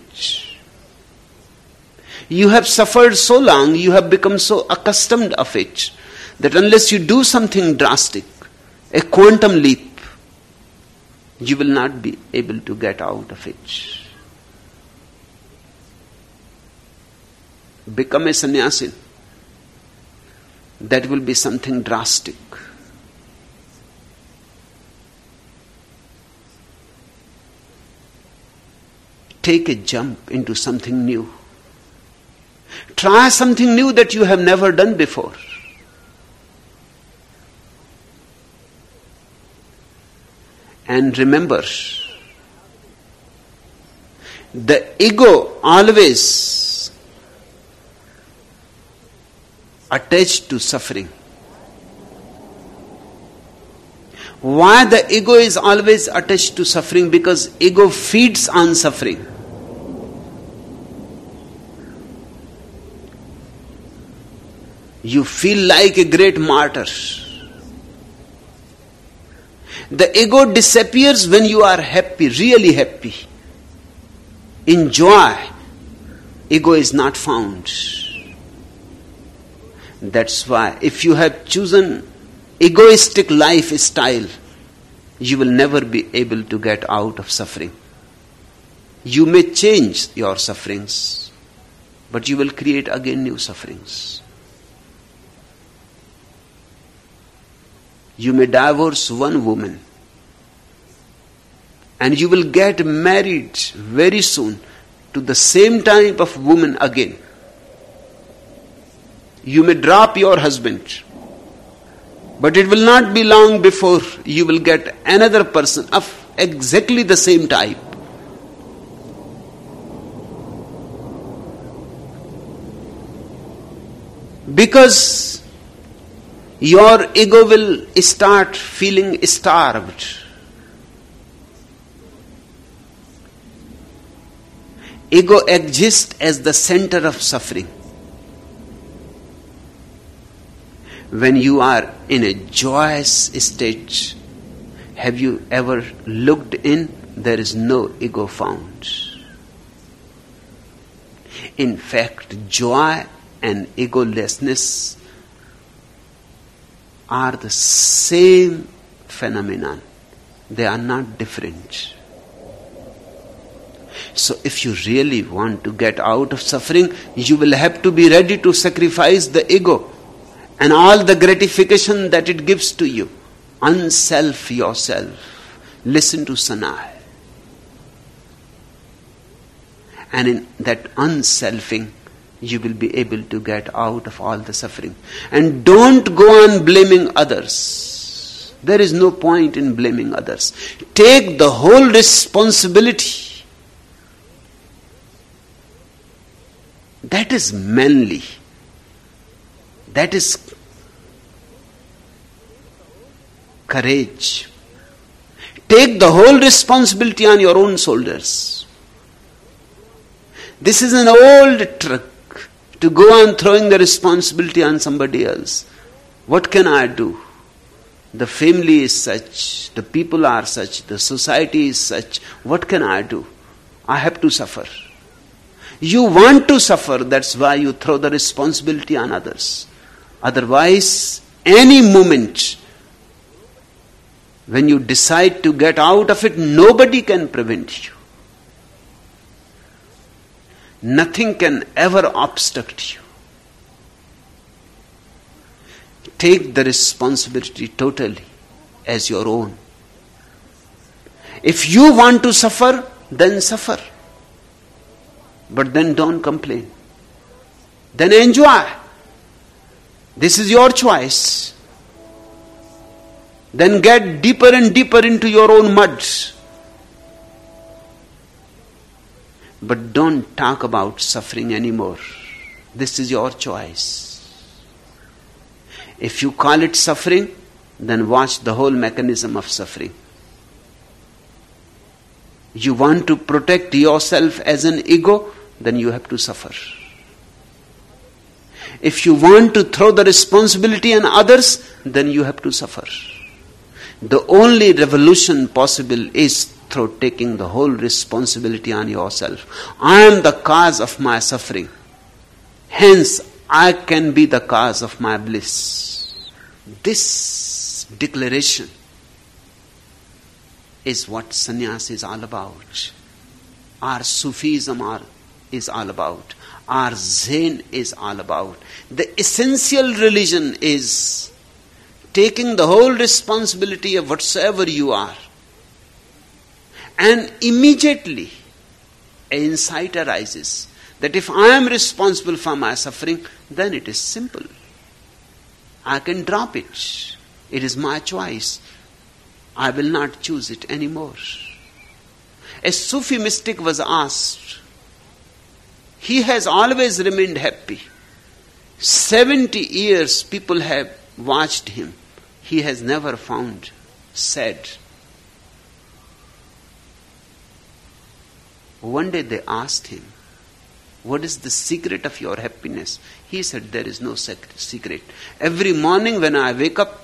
S2: You have suffered so long, you have become so accustomed of it, that unless you do something drastic, a quantum leap, you will not be able to get out of it. Become a sannyasin. That will be something drastic. Take a jump into something new. Try something new that you have never done before. And remember, the ego always attached to suffering. Why the ego is always attached to suffering? Because ego feeds on suffering. You feel like a great martyr. The ego disappears when you are happy, really happy. In joy, ego is not found. That's why if you have chosen egoistic lifestyle, you will never be able to get out of suffering. You may change your sufferings, but you will create again new sufferings. You may divorce one woman, and you will get married very soon to the same type of woman again. You may drop your husband, but it will not be long before you will get another person of exactly the same type. Because your ego will start feeling starved. Ego exists as the center of suffering. When you are in a joyous state, have you ever looked in? There is no ego found. In fact, joy and egolessness are the same phenomenon. They are not different. So if you really want to get out of suffering, you will have to be ready to sacrifice the ego and all the gratification that it gives to you. Unself yourself. Listen to Sanai. And in that unselfing, you will be able to get out of all the suffering. And don't go on blaming others. There is no point in blaming others. Take the whole responsibility. That is manly. That is courage. Take the whole responsibility on your own shoulders. This is an old trick, to go on throwing the responsibility on somebody else. What can I do? The family is such, the people are such, the society is such. What can I do? I have to suffer. You want to suffer, that's why you throw the responsibility on others. Otherwise, any moment when you decide to get out of it, nobody can prevent you. Nothing can ever obstruct you. Take the responsibility totally as your own. If you want to suffer, then suffer. But then don't complain. Then enjoy. This is your choice. Then get deeper and deeper into your own mud. But don't talk about suffering anymore. This is your choice. If you call it suffering, then watch the whole mechanism of suffering. You want to protect yourself as an ego, then you have to suffer. If you want to throw the responsibility on others, then you have to suffer. The only revolution possible is through taking the whole responsibility on yourself. I am the cause of my suffering. Hence, I can be the cause of my bliss. This declaration is what sannyas is all about. Our Sufism are, is all about. Our Zen is all about. The essential religion is taking the whole responsibility of whatsoever you are. And immediately, an insight arises that if I am responsible for my suffering, then it is simple. I can drop it. It is my choice. I will not choose it anymore. A Sufi mystic was asked, he has always remained happy. Seventy years people have watched him. He has never found sad. One day they asked him, what is the secret of your happiness? He said, there is no secret. Every morning when I wake up,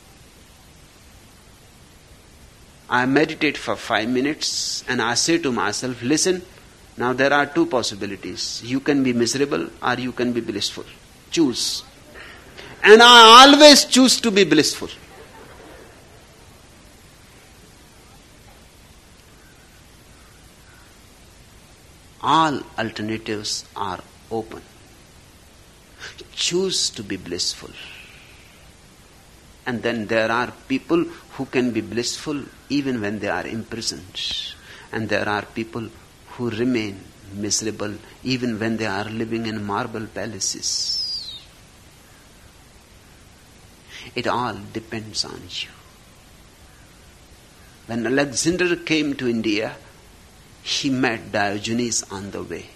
S2: I meditate for five minutes and I say to myself, listen, now there are two possibilities. You can be miserable or you can be blissful. Choose. And I always choose to be blissful. All alternatives are open. Choose to be blissful. And then there are people who can be blissful even when they are imprisoned. And there are people who remain miserable even when they are living in marble palaces. It all depends on you. When Alexander came to India, he met Diogenes on the way.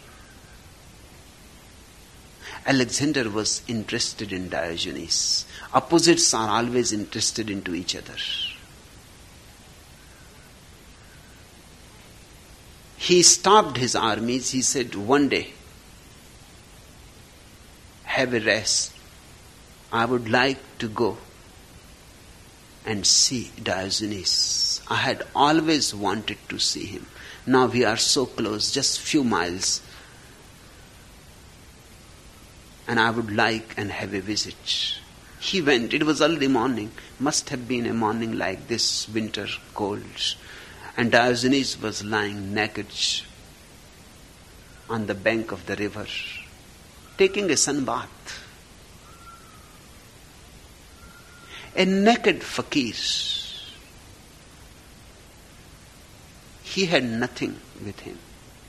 S2: Alexander was interested in Diogenes. Opposites are always interested into each other. He stopped his armies. He said, one day, have a rest. I would like to go and see Diogenes. I had always wanted to see him. Now we are so close, just few miles. And I would like and have a visit. He went. It was early morning. Must have been a morning like this, winter, cold. And Diogenes was lying naked on the bank of the river, taking a sun bath. A naked fakir. He had nothing with him.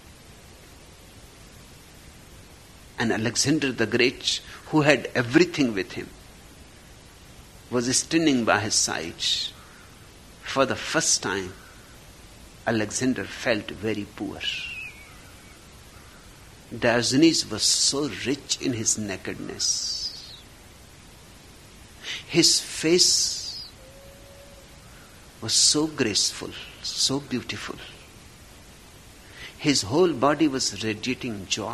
S2: And Alexander the Great, who had everything with him, was standing by his side. For the first time, Alexander felt very poor. Diogenes was so rich in his nakedness. His face was so graceful, so beautiful. His whole body was radiating joy.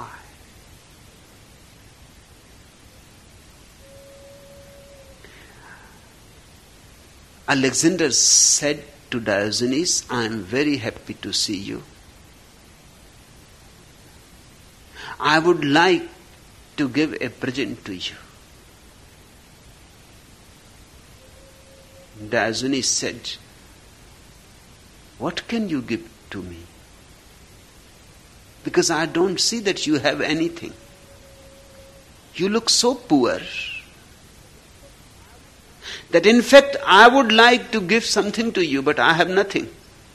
S2: Alexander said to Diogenes, I am very happy to see you. I would like to give a present to you. Diogenes said, what can you give to me? Because I don't see that you have anything. You look so poor that in fact I would like to give something to you, but I have nothing.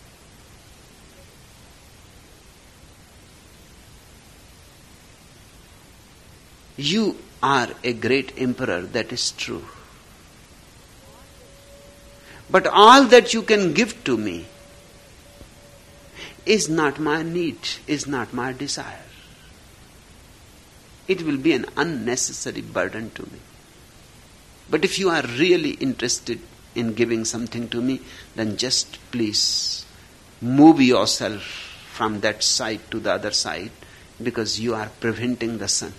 S2: You are a great emperor, that is true. But all that you can give to me is not my need, is not my desire. It will be an unnecessary burden to me. But if you are really interested in giving something to me, then just please move yourself from that side to the other side, because you are preventing the sun.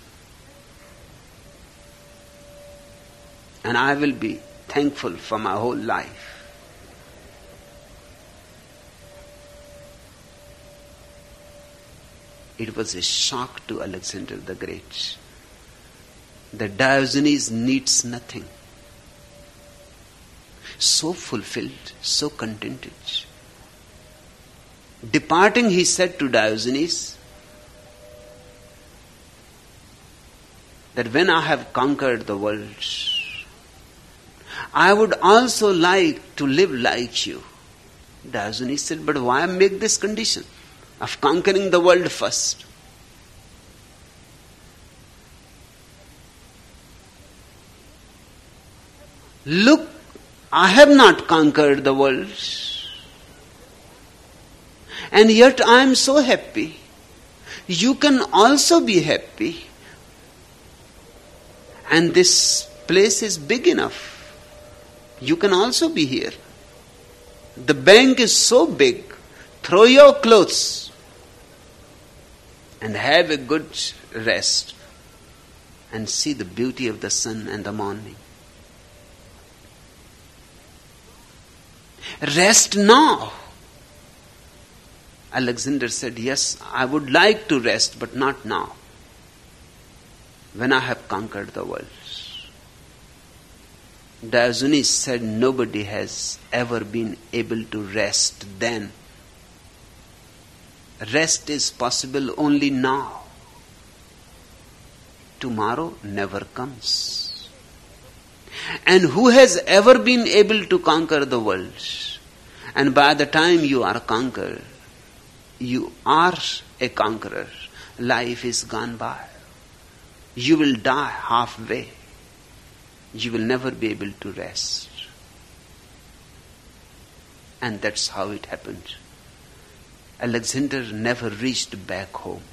S2: And I will be thankful for my whole life. It was a shock to Alexander the Great that Diogenes needs nothing. So fulfilled, so contented. Departing, he said to Diogenes that when I have conquered the world, I would also like to live like you. Diogenes said, but why make this condition of conquering the world first? Look, I have not conquered the world, and yet I am so happy. You can also be happy. And this place is big enough. You can also be here. The bank is so big. Throw your clothes and have a good rest and see the beauty of the sun and the morning. Rest now. Alexander said, yes, I would like to rest, but not now, when I have conquered the world. Diogenes said, nobody has ever been able to rest then. Rest is possible only now. Tomorrow never comes. And who has ever been able to conquer the world? And by the time you are conquered, you are a conqueror. Life is gone by. You will die halfway. You will never be able to rest. And that's how it happened. Alexander never reached back home.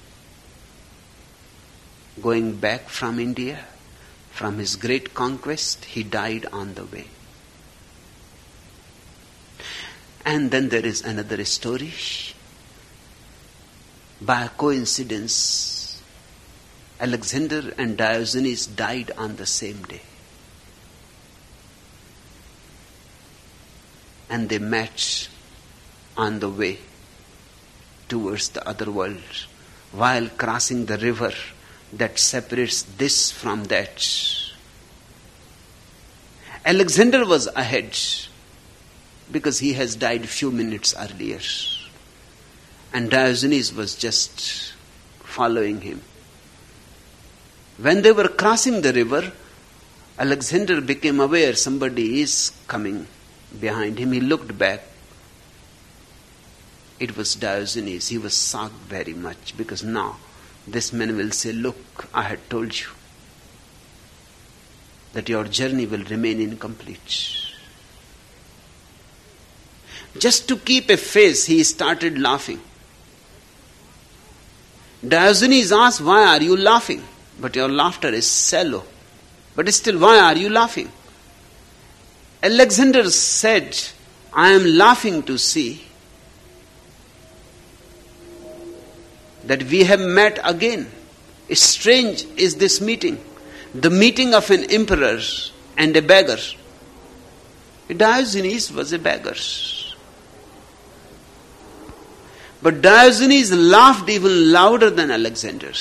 S2: Going back from India, from his great conquest, he died on the way. And then there is another story. By coincidence, Alexander and Diogenes died on the same day. And they met on the way towards the other world, while crossing the river that separates this from that. Alexander was ahead because he has died few minutes earlier, and Diogenes was just following him. When they were crossing the river, Alexander became aware somebody is coming behind him. He looked back. It was Diogenes. He was shocked very much, because now this man will say, look, I had told you that your journey will remain incomplete. Just to keep a face, he started laughing. Diogenes asked, why are you laughing? But your laughter is shallow. But still, why are you laughing? Alexander said, I am laughing to see that we have met again. Strange is this meeting. The meeting of an emperor and a beggar. Diogenes was a beggar. But Diogenes laughed even louder than Alexander.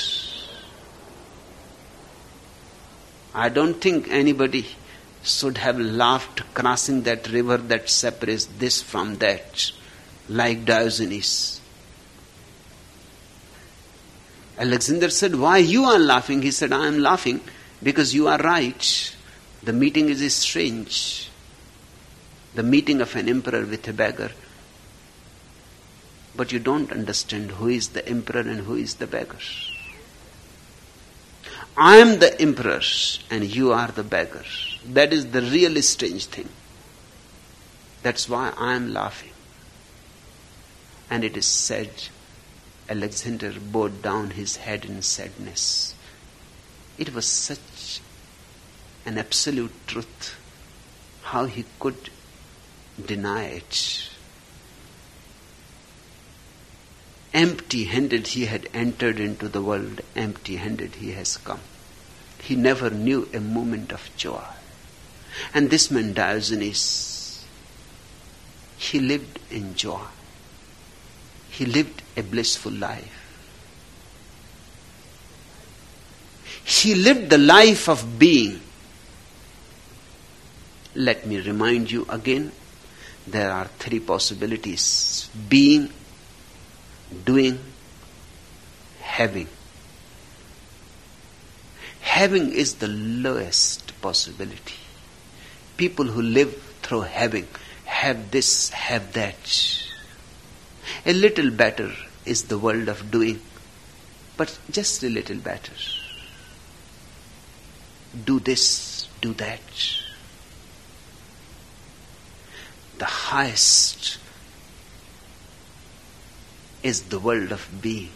S2: I don't think anybody should have laughed crossing that river that separates this from that, like Diogenes. Alexander said, why you are laughing? He said, I am laughing because you are right. The meeting is strange. The meeting of an emperor with a beggar. But you don't understand who is the emperor and who is the beggar. I am the emperor and you are the beggar. That is the really strange thing. That's why I am laughing. And it is said, Alexander bowed down his head in sadness. It was such an absolute truth. How he could deny it? Empty-handed he had entered into the world, empty-handed he has come. He never knew a moment of joy. And this man Diogenes, he lived in joy. He lived a blissful life. He lived the life of being. Let me remind you again, there are three possibilities: being, doing, having. Having is the lowest possibility. People who live through having, have this, have that. A little better is the world of doing, but just a little better. Do this, do that. The highest is the world of being.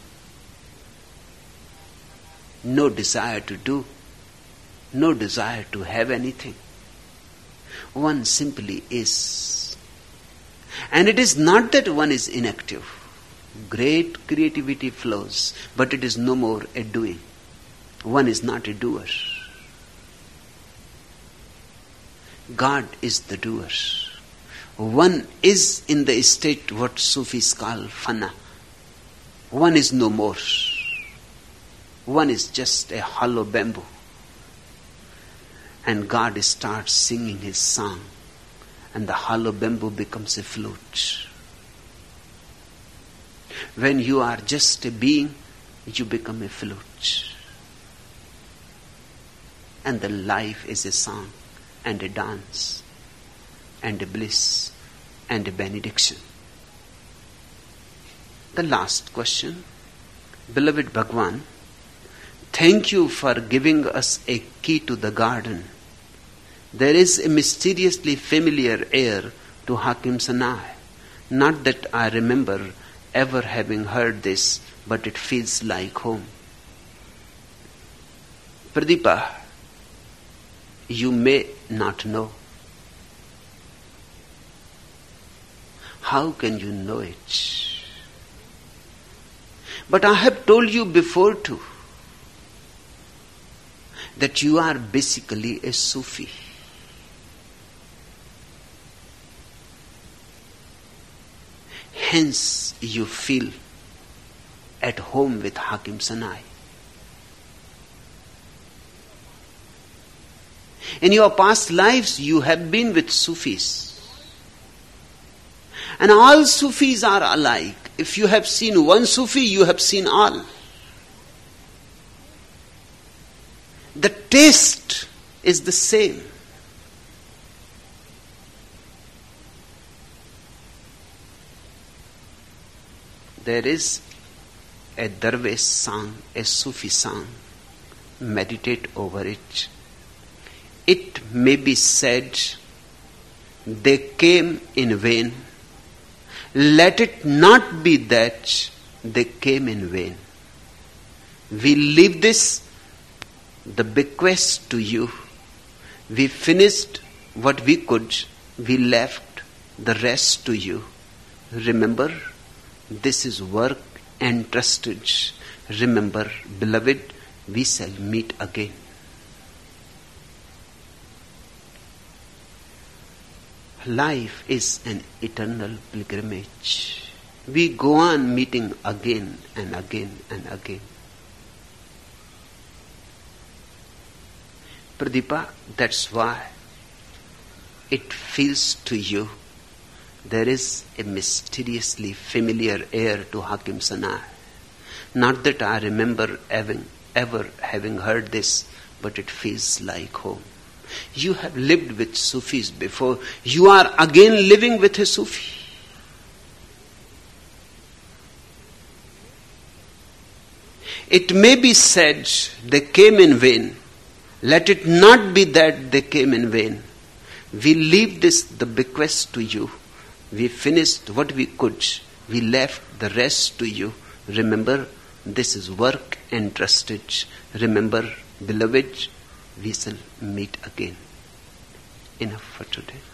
S2: No desire to do, no desire to have anything. One simply is. And it is not that one is inactive. Great creativity flows, but it is no more a doing. One is not a doer. God is the doer. One is in the state what Sufis call fana. One is no more. One is just a hollow bamboo. And God starts singing his song, and the hollow bamboo becomes a flute. When you are just a being, you become a flute. And the life is a song and a dance and a bliss and a benediction. The last question. Beloved Bhagwan, thank you for giving us a key to the garden. There is a mysteriously familiar air to Hakim Sanai. Not that I remember ever having heard this, but it feels like home. Pradeepa, you may not know. How can you know it? But I have told you before too, that you are basically a Sufi. Hence you feel at home with Hakim Sanai. In your past lives you have been with Sufis. And all Sufis are alike. If you have seen one Sufi, you have seen all. The taste is the same. There is a Darwesh song, a Sufi song. Meditate over it. It may be said, they came in vain. Let it not be that they came in vain. We leave this, the bequest to you. We finished what we could. We left the rest to you. Remember, this is work entrusted. Remember, beloved, we shall meet again. Life is an eternal pilgrimage. We go on meeting again and again and again. Pradeepa, that's why it feels to you there is a mysteriously familiar air to Hakim Sanai. Not that I remember having, ever having heard this, but it feels like home. You have lived with Sufis before. You are again living with a Sufi. It may be said they came in vain. Let it not be that they came in vain. We leave this, the bequest to you. We finished what we could. We left the rest to you. Remember, this is work entrusted. Remember, beloved, we shall meet again. Enough for today.